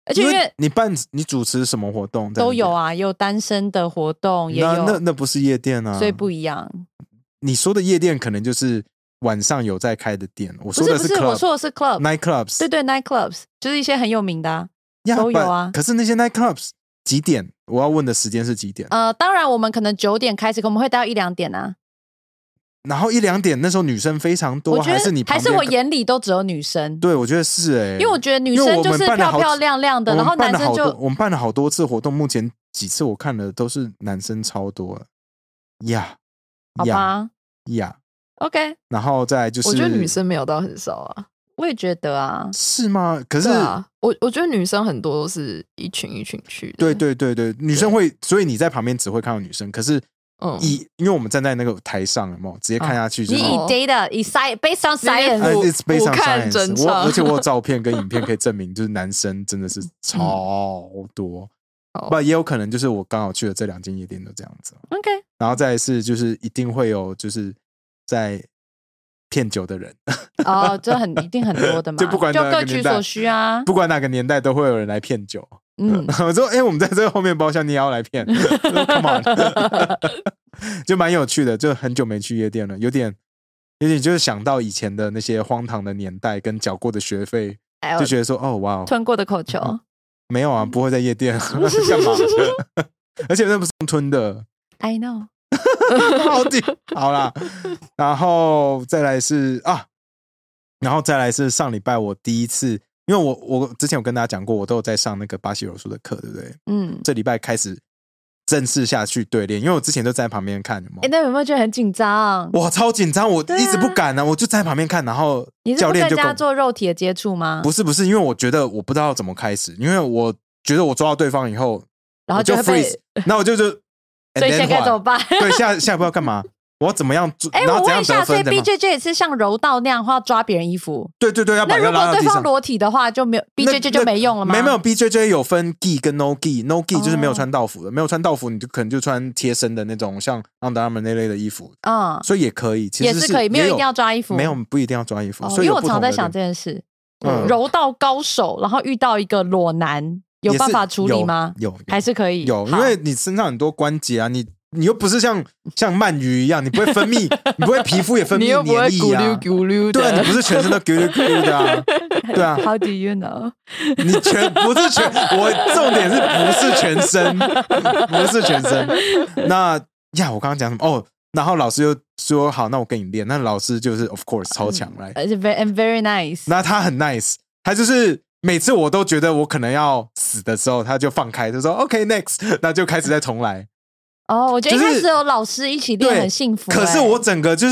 而且因为你办你主持什么活动都有啊，也有单身的活动，也有那那那不是夜店啊， 所以不一样。 你说的夜店可能就是晚上有在开的店，我说的是 club， 不是不是，我说的是 club night clubs， 对对 night clubs 就是一些很有名的啊， yeah, 都有啊。 可是那些 night clubs 几点？我要问的时间是几点？ 呃，当然我们可能九点开始，可我们会待到一两点啊。 然后一两点那时候女生非常多，还是你还是我眼里都只有女生？ 对，我觉得是哎、欸， 因为我觉得女生就是漂漂亮亮的，然后男生就我们办了好多次活动，目前几次我看的都是男生超多了呀， 好吧呀 ，OK。 然后再来就是， 我觉得女生没有到很少啊， 我也觉得啊， 是吗？可是啊，我我觉得女生很多都是一群一群去的， 对对对对，女生会，所以你在旁边只会看到女生，可是。嗯，以因为我们站在那个台上，有没有直接看下去？ 你以 data 以 science based on science， based on science， 我而且我有照片跟影片可以证明，就是男生真的是超多。不、嗯，也有可能就是我刚好去的这两间夜店都这样子。 OK， 然后再来是就是一定会有就是在骗酒的人。 哦，这很一定很多的嘛， 就不管就各取所需啊， 不管哪个年代都会有人来骗酒。嗯，我说，哎、欸，我们在这个后面包厢，你也要来骗 ？Come on， 就蛮有趣的，就很久没去夜店了，有点，有点就是想到以前的那些荒唐的年代跟缴过的学费，哎、就觉得说，哦，哇， 吞过的口球、嗯， 没有啊，不会在夜店干嘛的？而且那不是吞的 ，I know， 好的，好啦，然后再来是啊，然后再来是上礼拜我第一次。因为我我之前有跟大家讲过，我都有在上那个巴西柔术的课，对不对？嗯，这礼拜开始正式下去对练，因为我之前都在旁边看，有没有？ 哎、欸，那有没有觉得很紧张？ 哇，超紧张，我一直不敢呢、啊，我就在旁边看，然后教练就跟你是不跟人家做肉体的接触吗？ 不是不是，因为我觉得我不知道怎么开始，因为我觉得我抓到对方以后， 然后就 freeze， 那我就就， 所以现在该怎么办？ 对，下下一步要干嘛？我要怎么样？ 哎、欸，我问一下，所以 B J J 也是像柔道那样，要抓别人衣服？ 对对对，要把人拉到地上。 那如果对方裸体的话，就没有 B J J 就没用了吗？ 没没有 B J J 有分 gi 跟 no gi，no gi 就是没有穿道服的，哦、没有穿道服你就可能就穿贴身的那种像 Under Armour 那类的衣服，嗯，所以也可以，其实是, 也是可以，没有一定要抓衣服， 没有不一定要抓衣服。 哦、 所以因为我常在想这件事，嗯、柔道高手，然后遇到一个裸男，有办法处理吗？ 有, 有, 有还是可以有，因为你身上很多关节啊，你。你又不是像像鳗鱼一样，你不会分泌，你不会皮肤也分泌黏液啊， 你又不会咕噜咕噜的， 对，你不是全身都咕噜咕噜的啊，对啊。 How do you know？ 你全不是全，我重点是不是全身，不是全身。那呀，我刚刚讲什么？哦，然后老师又说好，那我跟你练。那老师就是 of course 超强来， 而且 very very nice。 那他很 nice， 他就是每次我都觉得我可能要死的时候，他就放开，就说 OK next， 那就开始再重来。 哦，我觉得一开始有老师一起练很幸福、欸。 可是我整个就是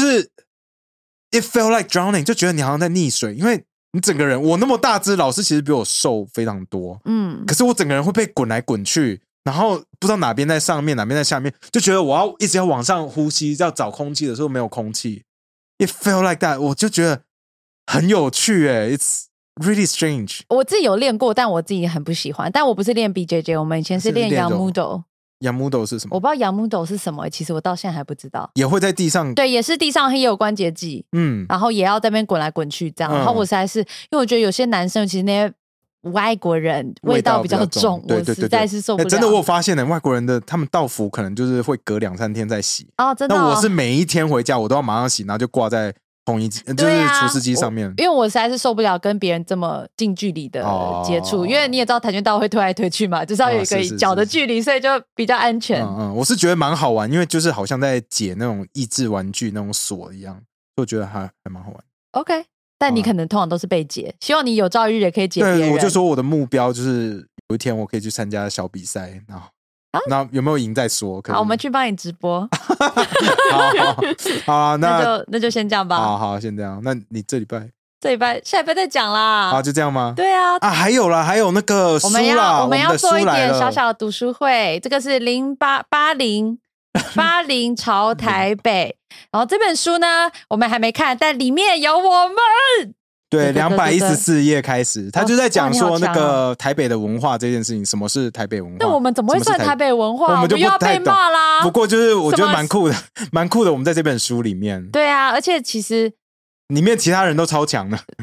，it felt like drowning， 就觉得你好像在溺水，因为你整个人我那么大只，老师其实比我瘦非常多，嗯，可是我整个人会被滚来滚去，然后不知道哪边在上面，哪边在下面，就觉得我要一直要往上呼吸，要找空气的时候没有空气 ，it felt like that， 我就觉得很有趣哎 ，it's really strange。 我自己有练过，但我自己很不喜欢。但我不是练 B J J， 我们以前是练 Yamudo。 Yamudo 是什么？ 我不知道 Yamudo 是什么，其实我到现在还不知道。 也会在地上， 对，也是地上也有关节技，嗯，然后也要在那边滚来滚去这样。嗯、然后我实在是，因为我觉得有些男生，其实那些外国人味道比较重， 对对对对， 我实在是受不了。 欸、真的，我有发现呢，外国人的他们道服可能就是会隔两三天再洗。 哦，真的、哦。 那我是每一天回家，我都要马上洗，然后就挂在烘衣机，就是除湿机上面、啊。 因为我实在是受不了跟别人这么近距离的接触、哦，因为你也知道跆拳道会推来推去嘛，就是要有一个脚的距离、哦，所以就比较安全。 嗯嗯，我是觉得蛮好玩，因为就是好像在解那种益智玩具那种锁一样，所以我觉得还还蛮好玩。 OK， 但你可能通常都是被解，希望你有朝一日也可以解别人。 对，我就说我的目标就是有一天我可以去参加小比赛，然后。啊、那有没有赢再说？ 好，我们去帮你直播。 好好好啊，那那就那就先这样吧。 好好，先这样。那你这礼拜、 这礼拜、下礼拜再讲啦。 啊，就这样吗？ 对啊。 啊，还有啦，还有那个书啦， 我们要我们要做一点小小的的读书会。这个是零八八零八零朝台北，然后这本书呢，我们还没看，但里面有我们。 对，两百一十四页开始，他就在讲说那个台北的文化这件事情，什么是台北文化？ 那我们怎么会算台北文化？ 我们就不要被骂啦。 不过就是我觉得蛮酷的，蛮酷的。我们在这本书里面， 对啊，而且其实里面其他人都超强的。 对啊，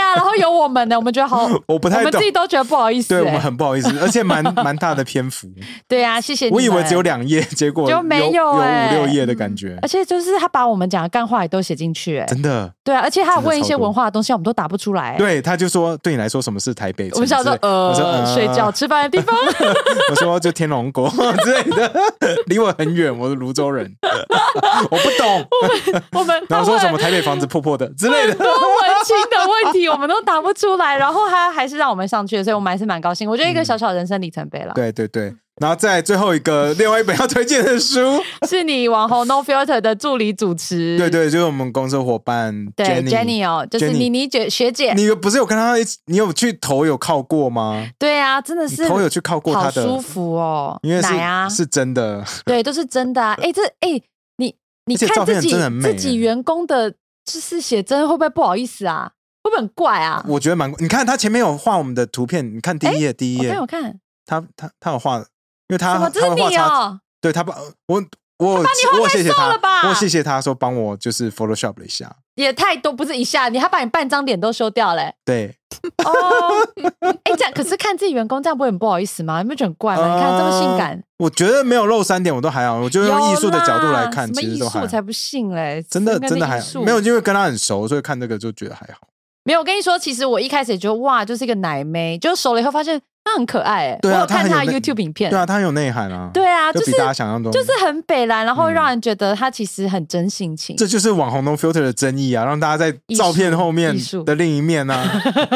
啊，然后有我们呢，我们觉得好， 我不太懂， 我们自己都觉得不好意思、 欸，对我们很不好意思，而且蛮蛮大的篇幅。 对啊，谢谢你们。 我以为只有两页，结果就没有、 欸、有五六页的感觉、嗯。 而且就是他把我们讲的干话也都写进去、欸， 真的。 对啊，而且他有问一些文化的东西，我们都答不出来、欸。 对，他就说对你来说什么是台北？ 我们想说呃，我说呃睡觉吃饭的地方。 我说就天龙国之类的，离我很远，我是泸州人，我不懂。 我们我们然后说什么台北房子破破的之类的， 多文青的问题我们都答不出来，然后他还是让我们上去了，所以我们还是蛮高兴。我觉得一个小小人生里程碑了、嗯。 对对对。然后再最后一个，另外一本要推荐的书是你网红 No Filter 的助理主持， 对对，就是我们公司伙伴 Jenny, 对 Jenny 哦，就是妮妮姐学姐。 你不是有跟她一起，你有去头有靠过吗？ 对啊，真的是头有去靠过她的， 好舒服哦， 因为是奶啊是真的， 对，都是真的啊。哎，这哎，你你看自己自己员工的，就是写真会不会不好意思啊？会不会很怪啊？ 我觉得蛮，你看他前面有画我们的图片，你看第一页，第一页， 我看我看， 他他他有画。因为他什么这是你哦？ 对他帮我我我我谢谢他， 吧我谢谢他说帮我就是 Photoshop 了一下， 也太多不是一下，你还把你半张脸都修掉嘞、欸？ 对， 哦，哎，这样可是看自己员工这样不会很不好意思吗？你不觉得很怪吗？呃、你看这么性感， 我觉得没有露三点我都还好，我就用艺术的角度来看，其实都还好。 我才不信嘞， 真的真的还好，没有，因为跟他很熟，所以看这个就觉得还好。 没有，我跟你说，其实我一开始也觉得哇，就是一个奶妹，就熟了以后发现她很可爱哎、欸。 对啊， 我有看她的 YouTube 影片， 对啊，她很有内涵啊。 对啊，就是比大家想象中就是很北蓝，然后让人觉得她其实很真性情。 这就是网红 No Filter 的争议啊，让大家在照片后面的另一面啊。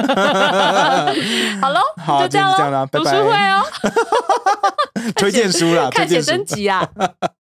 好喽， 好， 就这样喽， 拜拜。 读书会哦， 推荐书啦， 看写真集啊。